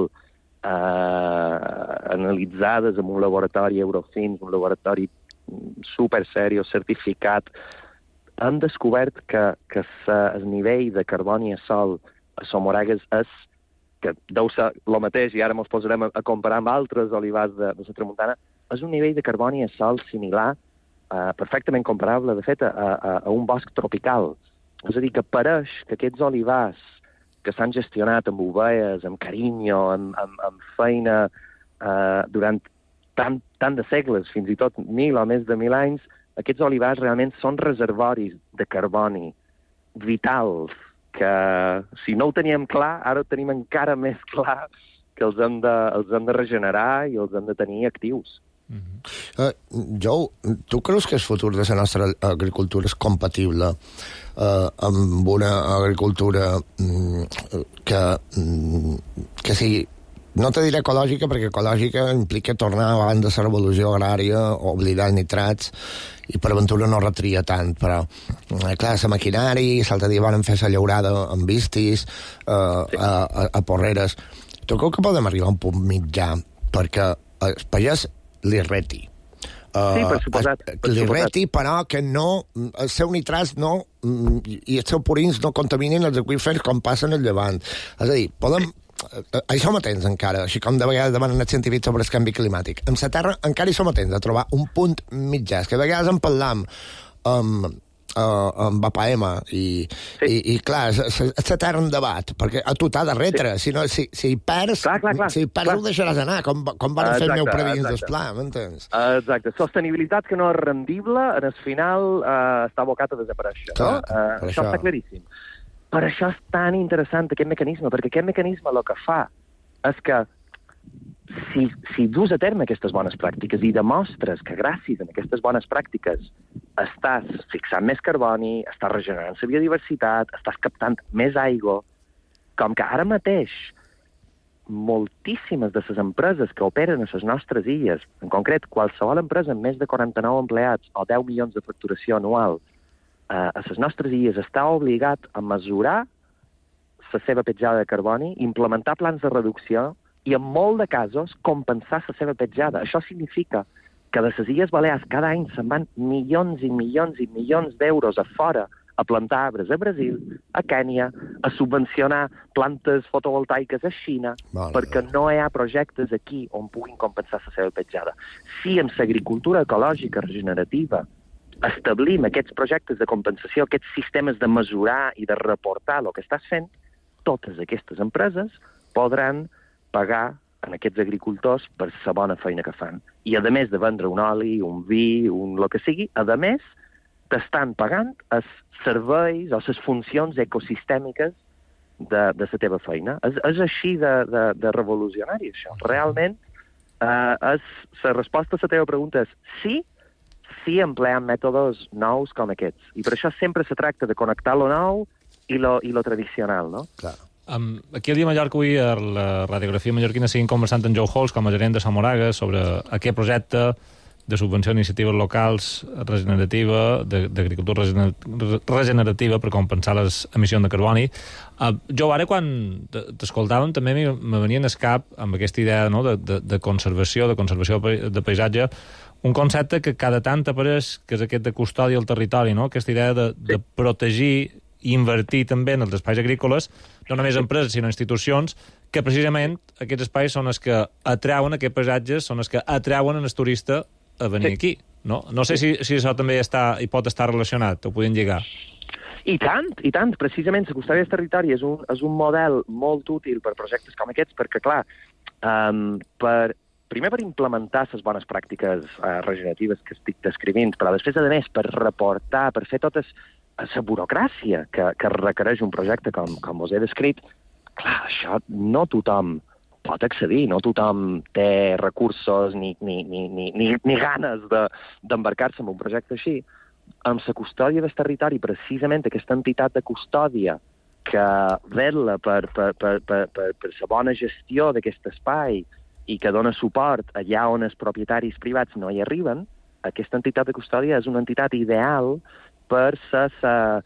uh, analitzades en un laboratori Eurofins, un laboratori super serio, certificat, hem descobert que, que el nivell de carboni a sol a Somoragues és que deu ser el mateix, i ara ens posarem a, a comparar amb altres olivars de, de la tramuntana, és un nivell de carboni a sol similar, eh, perfectament comparable, de fet, a, a, a un bosc tropical. És a dir, que pareix que aquests olivars que s'han gestionat amb ovelles, amb carinyo, amb, amb, amb feina eh, durant tant, tant de segles, fins i tot mil o més de mil anys, aquests olivars realment són reservoris de carboni vitals, que si no ho teníem clar, ara ho tenim encara més clar, que els hem de, els hem de regenerar i els hem de tenir actius. Uh, Jo, tu creus que el futur de la nostra agricultura és compatible uh, amb una agricultura um, que, um, que sigui, no te diré ecològica, perquè ecològica implica tornar abans de la revolució agrària, oblidar els nitrats, i per aventura no retria tant, però eh, clar, la maquinari, l'altre dia van fer la llaurada amb vistis, eh, sí. a, a, a porreres. Tu creu que podem arribar a un punt mitjà perquè el pagès li reti? Uh, sí, per suposat. Per li suposat. reti, però que no, el seu nitrats no, i els seus purins no contaminin els aqüífers com passa en el llevant. És a dir, podem això mateix encara, així com de vegades demanen els científics sobre el canvi climàtic. En la Terra encara hi som atents a trobar un punt mitjà, que a vegades en parlam amb, uh, amb A P M i, sí. i, i clar, és l'etern debat, perquè a tu t'ha de retre, sí. si, no, si, si hi perds, clar, clar, clar, si hi perds clar. ho deixaràs anar, com, com van fer el meu previns del pla, m'entens? Exacte, sostenibilitat que no és rendible, en el final uh, està abocat a desaparèixer, clar, no? Uh, això, això està claríssim. Per això és tan interessant aquest mecanisme, perquè aquest mecanisme el que fa és que si, si dus a terme aquestes bones pràctiques i demostres que gràcies a aquestes bones pràctiques estàs fixant més carboni, estàs regenerant la biodiversitat, estàs captant més aigua, com que ara mateix moltíssimes de les empreses que operen a les nostres illes, en concret qualsevol empresa amb més de quaranta-nou empleats o deu milions de facturació anual, a les nostres illes està obligat a mesurar la seva petjada de carboni, implementar plans de reducció i, en molt de casos, compensar la seva petjada. Això significa que de les Illes Balears cada any se'n van milions i milions i milions d'euros a fora a plantar arbres a Brasil, a Kènia, a subvencionar plantes fotovoltaiques a Xina, vale, perquè no hi ha projectes aquí on puguin compensar la seva petjada. Si en l'agricultura ecològica regenerativa establim aquests projectes de compensació, aquests sistemes de mesurar i de reportar el que estàs fent, totes aquestes empreses podran pagar en aquests agricultors per la bona feina que fan. I, a més de vendre un oli, un vi, un el que sigui, a més, t'estan pagant els serveis o les funcions ecosistèmiques de, de la teva feina. És, és així de, de, de revolucionari, això. Realment, eh, és, la resposta a la teva pregunta és sí, sí empleant mètodes nous com aquests. I per això sempre se tracta de connectar lo nou i lo, i lo tradicional, no? Clar. Um, aquí al dia Mallorca avui a la radiografia mallorquina seguim conversant amb Joe Halls com a gerent de Samoraga sobre aquest projecte de subvenció d'iniciatives locals regenerativa, d'agricultura regenerativa per compensar les emissions de carboni. Uh, jo ara quan t'escoltàvem també me venia en el cap amb aquesta idea, no, de, de, de conservació, de conservació de paisatge, un concepte que cada tant apareix, que és aquest de custòdia al territori, no? Aquesta idea de, de protegir i invertir també en els espais agrícoles, no només empreses, sinó institucions, que precisament aquests espais són els que atrauen, aquests paisatges són els que atrauen el turista a venir sí. aquí. No, no sé sí. si, si això també està i pot estar relacionat, ho podem lligar. I tant, i tant. Precisament la custòdia del territori és un, és un model molt útil per projectes com aquests, perquè, clar, um, per, primer per implementar les bones pràctiques uh, regeneratives que estic descrivint, però després, a més, per reportar, per fer totes la burocràcia que, que requereix un projecte com, com us he descrit, clar, això no tothom pot accedir, no tothom té recursos ni, ni, ni, ni, ni, ni ganes d'embarcar-se de, en un projecte així. Amb la custòdia del territori, precisament aquesta entitat de custòdia que vetla per, per, per, per, per, per la bona gestió d'aquest espai i que dona suport allà on els propietaris privats no hi arriben, aquesta entitat de custòdia és una entitat ideal per ser la,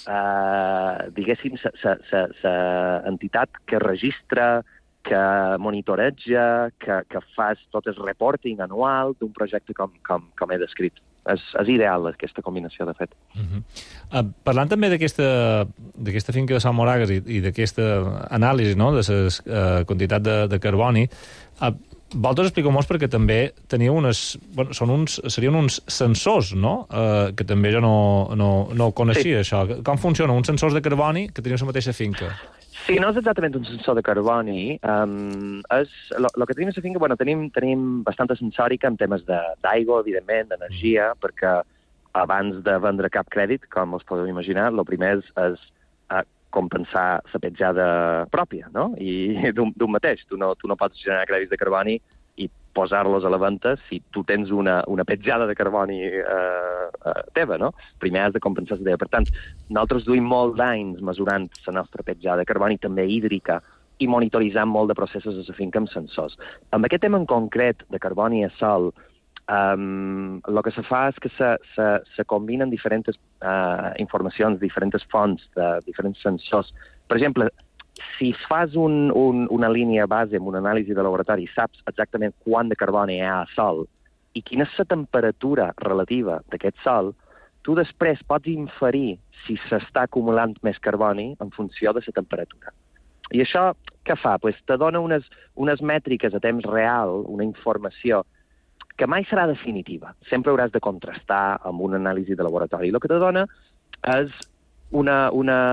uh, diguéssim, la entitat que registra, que monitoreja, que, que fa tot el reporting anual d'un projecte com, com, com he descrit. És, és ideal, aquesta combinació, de fet. Uh -huh. uh, parlant també d'aquesta finca de Samoragues i, i d'aquesta anàlisi, no?, de la uh, quantitat de, de carboni, uh, vosaltres expliqueu-nos perquè també teniu unes... Bueno, són uns, serien uns sensors, no?, uh, que també jo no, no, no ho coneixia, sí. Això. Com funciona? Uns sensors de carboni que teniu a la mateixa finca? Sí, no és exactament un sensor de carboni. Um, és, lo, lo que tenim a la finca, bueno, tenim, tenim bastanta sensòrica en temes d'aigua, evidentment, d'energia, perquè abans de vendre cap crèdit, com us podeu imaginar, el primer és, és uh, compensar la petjada pròpia, no? I d'un mateix. Tu no, tu no pots generar crèdits de carboni i posar-los a la venda si tu tens una, una petjada de carboni eh, eh, teva, no? Primer has de compensar la teva. Per tant, nosaltres duim molts anys mesurant la nostra petjada de carboni, també hídrica, i monitoritzant molt de processos a la finca amb sensors. Amb aquest tema en concret de carboni a sol, um, el que se fa és que se, se, se combinen diferents uh, informacions, diferents fonts de diferents sensors. Per exemple, si fas un, un, una línia base amb una anàlisi de laboratori, saps exactament quant de carboni hi ha a sol i quina és la temperatura relativa d'aquest sol, tu després pots inferir si s'està acumulant més carboni en funció de la temperatura. I això què fa? Pues te dona unes, unes mètriques a temps real, una informació que mai serà definitiva. Sempre hauràs de contrastar amb una anàlisi de laboratori. El que te dona és una...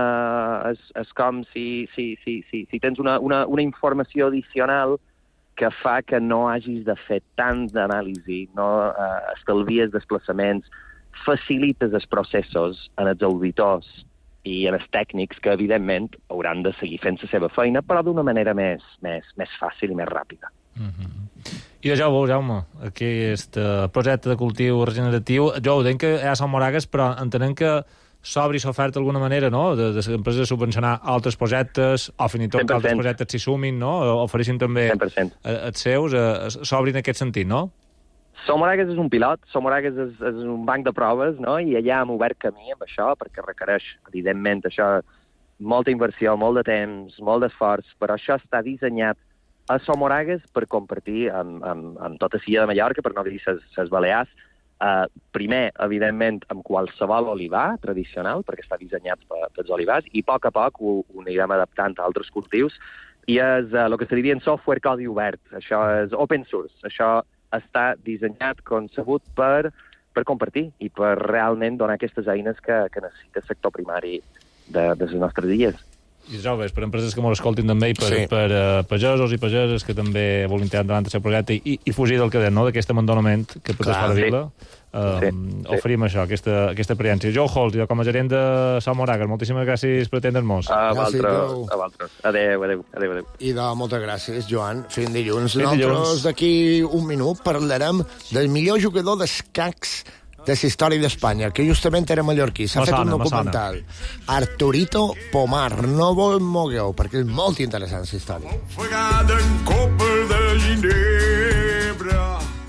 una és, és com si, si, si, si, si tens una, una, una informació addicional que fa que no hagis de fer tant d'anàlisi, no eh, estalvies desplaçaments, facilites els processos en els auditors i en els tècnics que, evidentment, hauran de seguir fent la seva feina, però d'una manera més, més, més fàcil i més ràpida. Mm-hmm. I ja ho veus, Jaume, aquest projecte de cultiu regeneratiu, jo ho entenc que hi ha Som Moragues, però entenem que s'obri l'oferta d'alguna manera, no?, de, de les empreses de subvencionar altres projectes, o fins i tot que altres projectes s'hi sumin, no?, o ofereixin també els seus, s'obrin en aquest sentit, no? Som Moragues és un pilot, Som Moragues és, és un banc de proves, no?, i allà hem obert camí amb això, perquè requereix, evidentment, això, molta inversió, molt de temps, molt d'esforç, però això està dissenyat a Som Moragues per compartir amb, amb, amb tota Illa de Mallorca, per no dir les Balears, uh, primer, evidentment, amb qualsevol olivar tradicional, perquè està dissenyat per, pels olivars, i a poc a poc ho, ho anirem adaptant a altres cultius, i és uh, el que se diria en software codi obert, això és open source, això està dissenyat, concebut per, per compartir i per realment donar aquestes eines que, que necessita el sector primari de, de les nostres illes. I ja ho veus, per empreses que molt escoltin també, i per, sí. per uh, pagesos i pageses que també volen tirar endavant el seu projecte i, i fugir del cadet, no?, d'aquest abandonament que pot estar a la vila. Sí. Um, sí, sí. Oferim això, aquesta, aquesta experiència. Jo, Holt, jo com a gerent de Som Moragues, moltíssimes gràcies per atendre'ns. A vosaltres, a vosaltres. Adéu, adéu, adéu, adéu. I de moltes gràcies, Joan. Fins dilluns. Nosaltres d'aquí un minut parlarem del millor jugador d'escacs de la història d'Espanya, que justament era mallorquí. S'ha fet un documental. Arturito Pomar. No vos mogueu, perquè és molt interessant la història. Ofegada en copa de ginebra.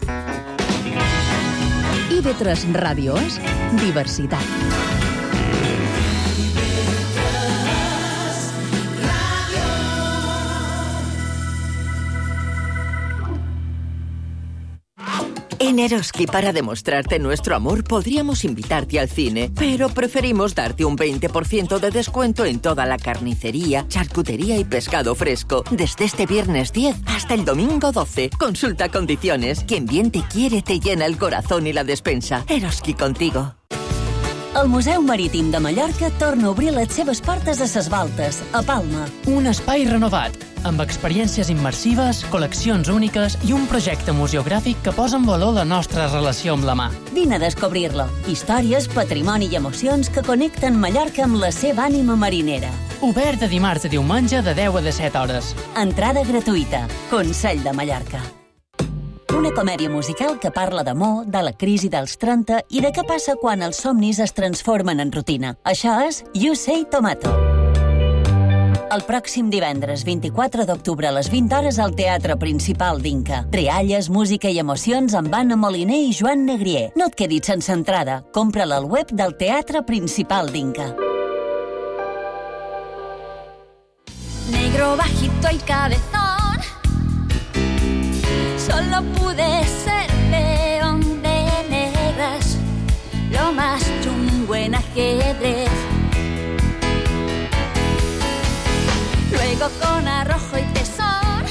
I ve tres Ràdio és diversitat. En Eroski, para demostrarte nuestro amor, podríamos invitarte al cine, pero preferimos darte un veinte por ciento de descuento en toda la carnicería, charcutería y pescado fresco, desde este viernes diez hasta el domingo doce. Consulta condiciones. Quien bien te quiere te llena el corazón y la despensa. Eroski contigo. El Museu Marítim de Mallorca torna a obrir les seves portes a Ses Baltes, a Palma. Un espai renovat, amb experiències immersives, col·leccions úniques i un projecte museogràfic que posa en valor la nostra relació amb la mà. Vine a descobrir-lo. Històries, patrimoni i emocions que connecten Mallorca amb la seva ànima marinera. Obert de dimarts a diumenge de deu a disset hores. Entrada gratuïta. Consell de Mallorca. Una comèdia musical que parla d'amor, de la crisi dels trenta i de què passa quan els somnis es transformen en rutina. Això és You Say Tomato. El pròxim divendres vint-i-quatre d'octubre a les vint hores al Teatre Principal d'Inca. Rialles, música i emocions amb Anna Moliner i Joan Negrier. No et quedis sense entrada. Compra-la al web del Teatre Principal d'Inca. Negro bajito y cabezón, solo pude ser león de negras, lo más chungo en ajedrez. Luego con arrojo y tesón,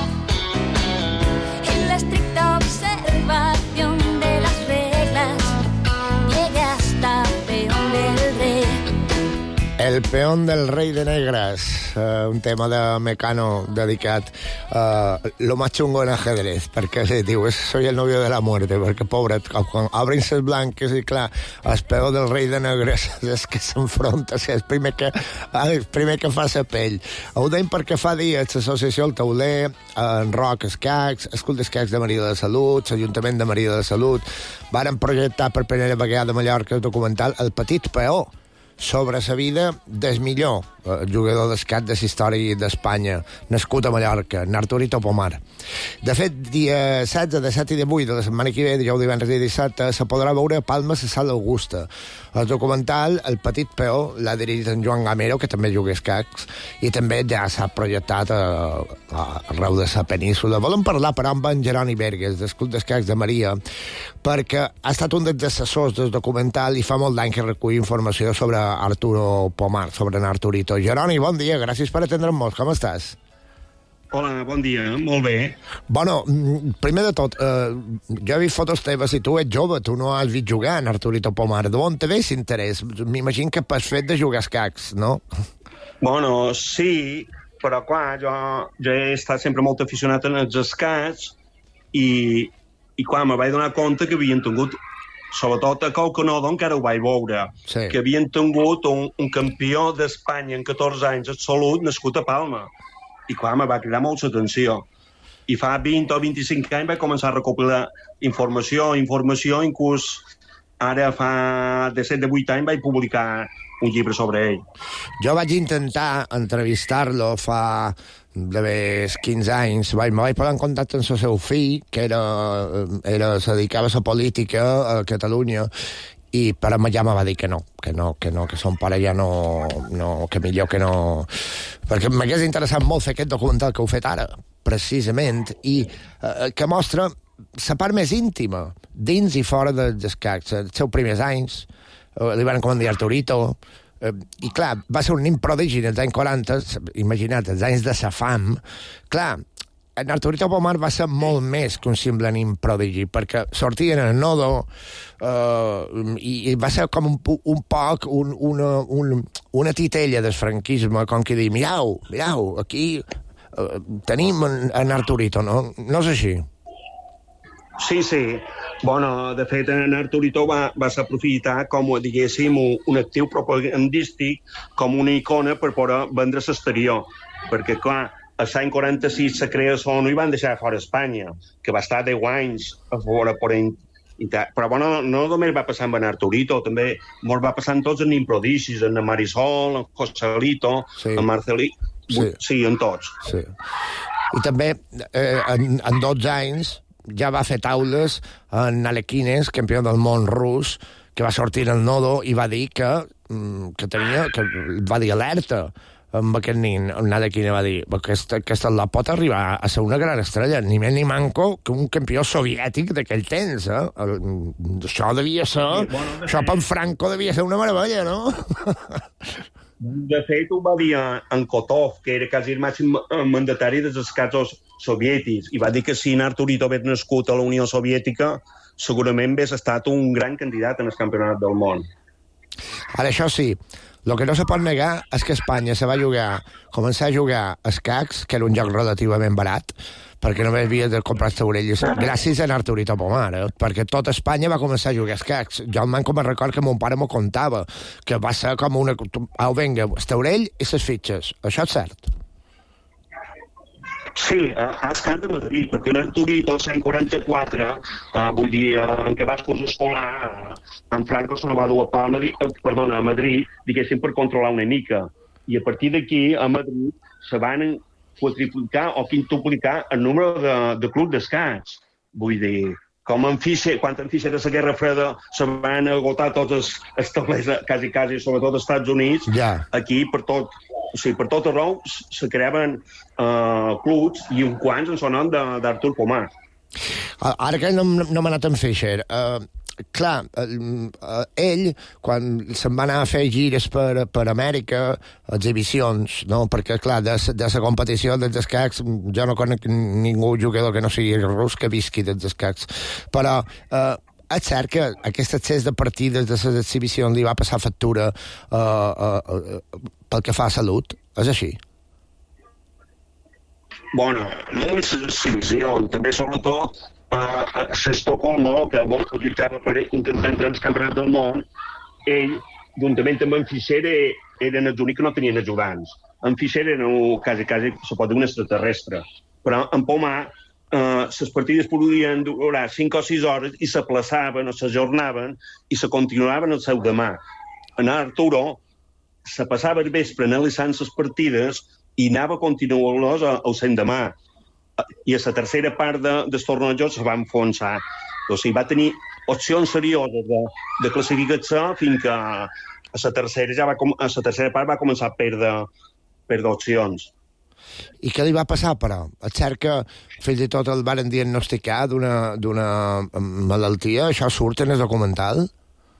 en la estricta observación de las reglas, llegué hasta peón del rey. El peón del rei de negres, uh, un tema de Mecano dedicat a uh, lo más chungo en ajedrez, perquè se diu, soy el novio de la muerte, perquè pobret, quan obrin ses blanques i clar, el peó del rei de negres és que s'enfronta, és el primer que, el primer que fa sa pell. Ho deim perquè fa dies l'associació El Tauler, en Roc Escacs, Escut d'Escacs de Maria de la Salut, l'Ajuntament de Maria de la Salut, varen projectar per primera vegada a Mallorca el documental El Petit Peó, sobre la vida del millor jugador d'escac de la història d'Espanya, nascut a Mallorca, Arturito Pomar. De fet, dia setze, disset i divuit de la setmana que ve, dijous, divendres i dissabte, se podrà veure a Palma a la Sala Augusta. El documental, El Petit Peó, l'ha dirigit en Joan Gamero, que també juga escacs, i també ja s'ha projectat a, a, arreu de la península. Volem parlar, però, amb en Jeroni Bergues, del Club d'Escacs de Maria, perquè ha estat un dels assessors del documental i fa molt d'any que recull informació sobre Arturo Pomar, sobre en Arturito. Jeroni, bon dia, gràcies per atendre'm. Com estàs? Hola, bon dia, molt bé. Bueno, primer de tot, eh, jo he vist fotos teves i tu ets jove, tu no has vist jugar en Arturito Pomar. D'on te ve aquest interès? M'imagino que per fet de jugar escacs, no? Bueno, sí, però clar, jo, jo he estat sempre molt aficionat en els escacs i, i clar, me vaig donar compte que havien tingut, sobretot a Colconodo encara ho vaig veure, sí. que havien tingut un, un campió d'Espanya en catorze anys absolut nascut a Palma. I clar, me va cridar molt l'atenció. I fa vint o vint-i-cinc anys vaig començar a recopilar informació, informació, inclús ara fa de set de vuit anys vaig publicar un llibre sobre ell. Jo vaig intentar entrevistar-lo fa d'haver quinze anys, vaig, me vaig posar en contacte amb el seu fill, que era, era, se dedicava a la política a Catalunya, i però ja me va dir que no, que no, que no, que son pare ja no, no, que millor que no... Perquè m'hagués interessat molt fer aquest documental que heu fet ara, precisament, i eh, que mostra la part més íntima, dins i fora dels escacs, els seus primers anys, eh, li van comandar Arturito, eh, i clar, va ser un nin prodigi als anys quaranta, imagina't, els anys de sa fam, clar, en Arturito Pomar va ser molt més que un simple nin prodigi, perquè sortien en el nodo eh, i, i va ser com un, un poc un, una, un, una titella del franquisme, com que dir, mirau, mirau, aquí eh, tenim en, en Arturito, no? No és així? Sí, sí. Bueno, de fet, en Arturito va, va s'aprofitar com, diguéssim, un, un actiu propagandístic, com una icona per poder vendre l'exterior. Perquè, clar, a l'any quaranta-sis se crea l'ONU i van deixar fora Espanya, que va estar deu anys a fora per però bueno, no només va passar amb en Arturito, també mos va passar en tots els nin prodigis, en Marisol, en Joselito, sí. En Marcelí, sí. Sí, en tots. Sí. I també eh, en, en dotze anys ja va fer taules en Alekhines, campió del món rus, que va sortir al nodo i va dir que, que tenia, que va dir alerta amb aquest nin. Alekhines va dir que aquesta, aquesta la pot arribar a ser una gran estrella, ni més ni manco que un campió soviètic d'aquell temps, eh? Això devia ser... Sí, bueno, això per Franco devia ser una meravella, no? De fet, ho va dir en Kotov, que era quasi el màxim mandatari dels escacs soviètics, i va dir que si en Arturito hagués nascut a la Unió Soviètica, segurament hagués estat un gran candidat en el campionat del món. Ara, això sí, el que no se pot negar és que Espanya se va jugar, començar a jugar escacs, que era un joc relativament barat, perquè només havia de comprar taurelles, gràcies a Arturito Pomar, eh? Perquè tot Espanya va començar a jugar escacs. Jo el manco me'n record que mon pare m'ho contava, que va ser com una... Au, vinga, el taurell i les fitxes. Això és cert? Sí, a escac de Madrid, perquè en Arturito, el l'any quaranta-quatre, eh, vull dir, en què va curs escolar, en Franco se no va dur a Palma, perdona, a Madrid, diguéssim, per controlar una mica. I a partir d'aquí, a Madrid, se van quadriplicar o quintuplicar el número de, de clubs d'escacs. Vull dir, com en Fischer, quan en Fischer de la Guerra Freda se van agotar tots els, els taulers, quasi, quasi, sobretot als Estats Units, yeah. Aquí, per tot, o sigui, per tot arreu se creaven uh, clubs i uns quants en son nom d'Artur Pomar. Ara que no, no m'ha anat en Fischer, uh, clar, uh, ell, quan se'n va anar a fer gires per, per Amèrica, exhibicions, no? Perquè, clar, de, de la competició dels escacs, jo no conec ningú jugador que no sigui rus que visqui dels escacs, però uh, és cert que aquest excés de partides de les exhibicions li va passar factura uh, uh, uh, pel que fa a salut, és així? Bueno, no és l'exhibició, també sobretot a Estocolmo, que vol utilitzava per intentar entrar als campionats del món, ell, juntament amb en Fischer, eren els únics que no tenien ajudants. En Fischer era un, quasi, quasi, se pot dir, un extraterrestre. Però en Pomar, eh, les partides podien durar cinc o sis hores i s'aplaçaven o s'ajornaven i se continuaven el seu demà. En Arturo se passava el vespre analitzant les partides i anava a continuar-los el seu demà. I a la tercera part de, del torneig se va enfonsar. O sigui, va tenir opcions serioses de, de classificar-se fins que a la tercera, ja va, a la tercera part va començar a perdre, perdre opcions. I què li va passar, però? És cert que fins i tot el van diagnosticar d'una malaltia? Això surt en el documental?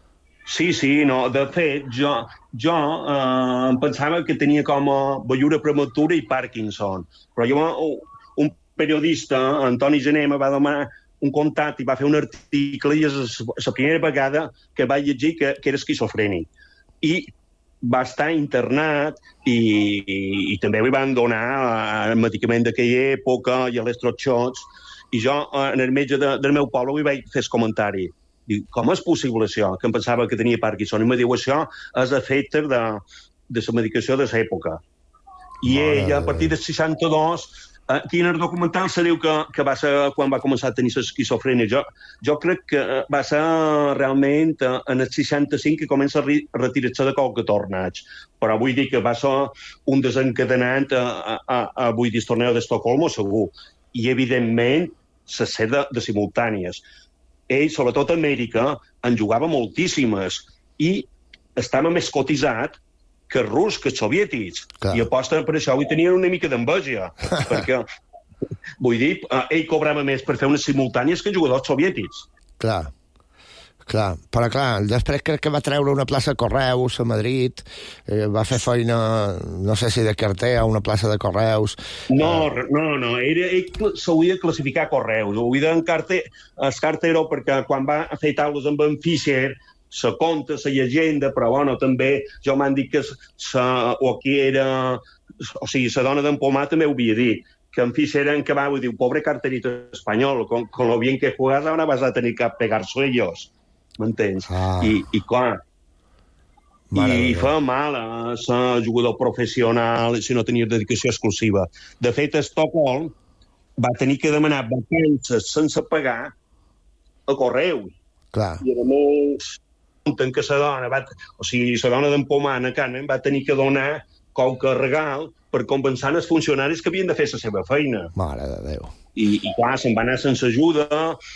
Sí, sí, no. De fet, jo, jo eh, em pensava que tenia com a vellura prematura i Parkinson. Però jo, un periodista, Antoni Gené, me va demanar un contacte i va fer un article i és la primera vegada que va llegir que, que era esquizofrènic. I va estar internat i, i, i també li van donar el medicament d'aquella època i electroshots. I jo, en el metge de, del meu poble, li vaig fer el comentari. Dic, com és possible això? Que em pensava que tenia Parkinson. I em diu, això és efecte de, de la medicació de l'època. I ella, a partir del seixanta-dos, aquí en el documental se diu que, que va ser quan va començar a tenir l'esquizofrènia. Jo, jo crec que va ser realment en el seixanta-cinc que comença a retirar-se de qualque torneig. Però vull dir que va ser un desencadenant a, a, a vull dir, el torneo d'Estocolmo, segur. I, evidentment, les set de, de simultànies. Ell, sobretot a Amèrica, en jugava moltíssimes i estava més cotitzat que els rus, que els soviètics. Clar. I aposta per això i tenien una mica d'enveja. Perquè, vull dir, ell cobrava més per fer unes simultànies que jugadors soviètics. Clar. Clar, però clar, després crec que va treure una plaça de Correus a Madrid, eh, va fer feina, no sé si de carter a una plaça de Correus... No, eh... no, no, era, ell s'hauria de classificar a Correus, ho havia d'encarter, es cartero, perquè quan va fer taules amb en Fischer, se conta, la llegenda, però bueno, també jo m'han dit que sa, o aquí era... O sigui, la dona d'en Pomar també ho havia dit, que en Fischer en que va, vull dir, pobre carterito espanyol, con, con lo bien que juegas, ahora vas a tener que pegar-se ellos. M'entens? Ah. I, I clar, Mare i fa mal a ser jugador professional si no tenies dedicació exclusiva. De fet, a Estocolm va tenir que demanar vacances sense pagar a Correu. Clar. I a més, compten que la dona, va, o sigui, la dona d'en Pomar, Carmen, va tenir que donar qualque regal per compensar els funcionaris que havien de fer la seva feina. Mare de Déu. I, i clar, se'n va anar sense ajuda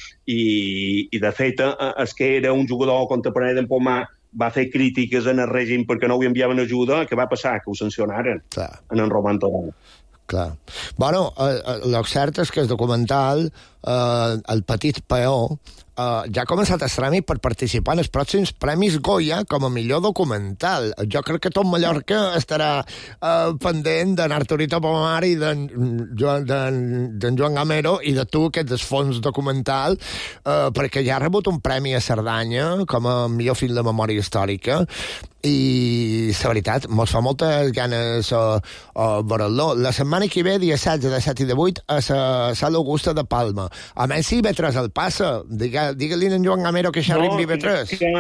i, i de fet, és que era un jugador contemporani d'en Pomar, va fer crítiques en el règim perquè no li enviaven ajuda, què va passar? Que ho sancionaren clar. En en Roman Torrent. Clar. Bueno, eh, el cert és que el documental, eh, El petit peó, eh, ja ha començat el tràmit per participar en els pròxims Premis Goya com a millor documental. Jo crec que tot Mallorca estarà eh, pendent d'en Arturito Pomar i d'en Joan, Joan Gamero i de tu, que ets el fons documental, eh, perquè ja ha rebut un premi a Cerdanya com a millor film de memòria històrica i la veritat, mos fa moltes ganes a, a veure-lo. La setmana que ve, dia setze, de set i de vuit, a la Sala Augusta de Palma. A més, si I V tres el passa, digue, digue-li a en Joan Gamero que xerri amb I V tres. Que,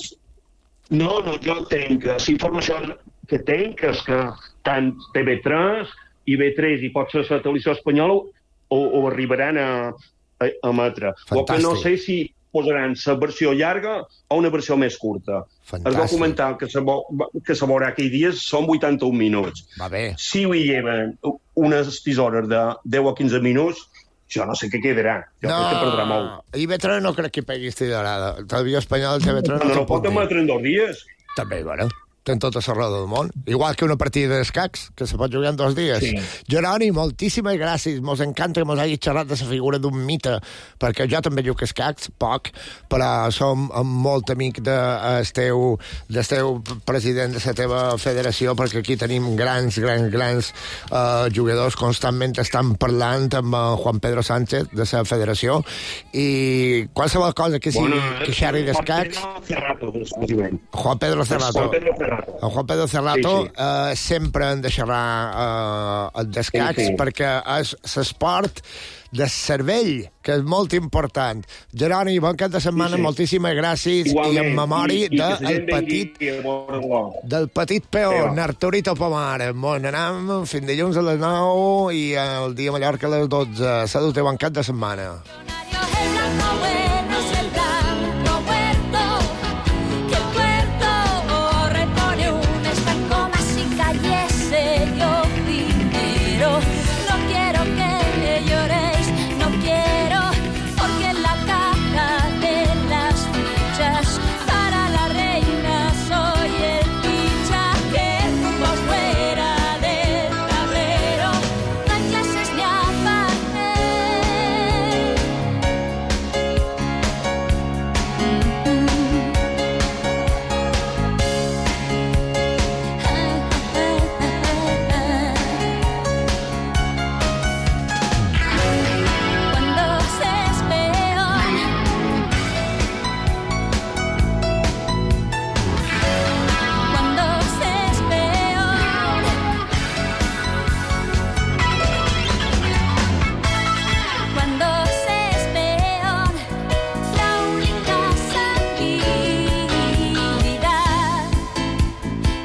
no, no, jo tenc, la informació que tenc és que tant T V tres, I V tres i pot ser la televisió espanyola ho, ho arribaran a, a, a emetre. O que no sé si posaran la versió llarga o una versió més curta. Fantàstic. El documental que se, que se veurà aquells dies són vuitanta-un minuts. Va bé. Si ho hi lleven unes tisores de deu o quinze minuts, jo no sé què quedarà. Jo no, crec que perdrà molt. I V tres no crec que pegui estirada. El televisió espanyol del T V tres no, no, no pot emetre en dos dies. També, bueno, ten tota la raó del món. Igual que una partida d'escacs, que se pot jugar en dos dies. Sí. Jeroni, moltíssimes gràcies. Mos encanta que mos hagi xerrat de la figura d'un mite, perquè jo també jugo escacs, poc, però som molt amic del teu, del teu president de la teva federació, perquè aquí tenim grans, grans, grans uh, jugadors. Constantment estan parlant amb uh, Juan Pedro Sánchez de la federació, i qualsevol cosa que sigui bueno, que xerri d'escacs... Juan Pedro Cerrato. Juan Pedro Cerrato. En Juan Pedro Cerrato sí, sí. Eh, sempre han de xerrar eh, d'escacs sí, sí. perquè és l'esport de cervell, que és molt important. Jeroni, bon cap de setmana, sí, sí. moltíssimes gràcies. Igualment. I en memòria i, i del petit del petit peó, Arturito Pomar. Bon, anem fins dilluns a les nou i el dia Mallorca a les dotze. Salut i bon cap de setmana.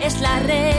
es la reina.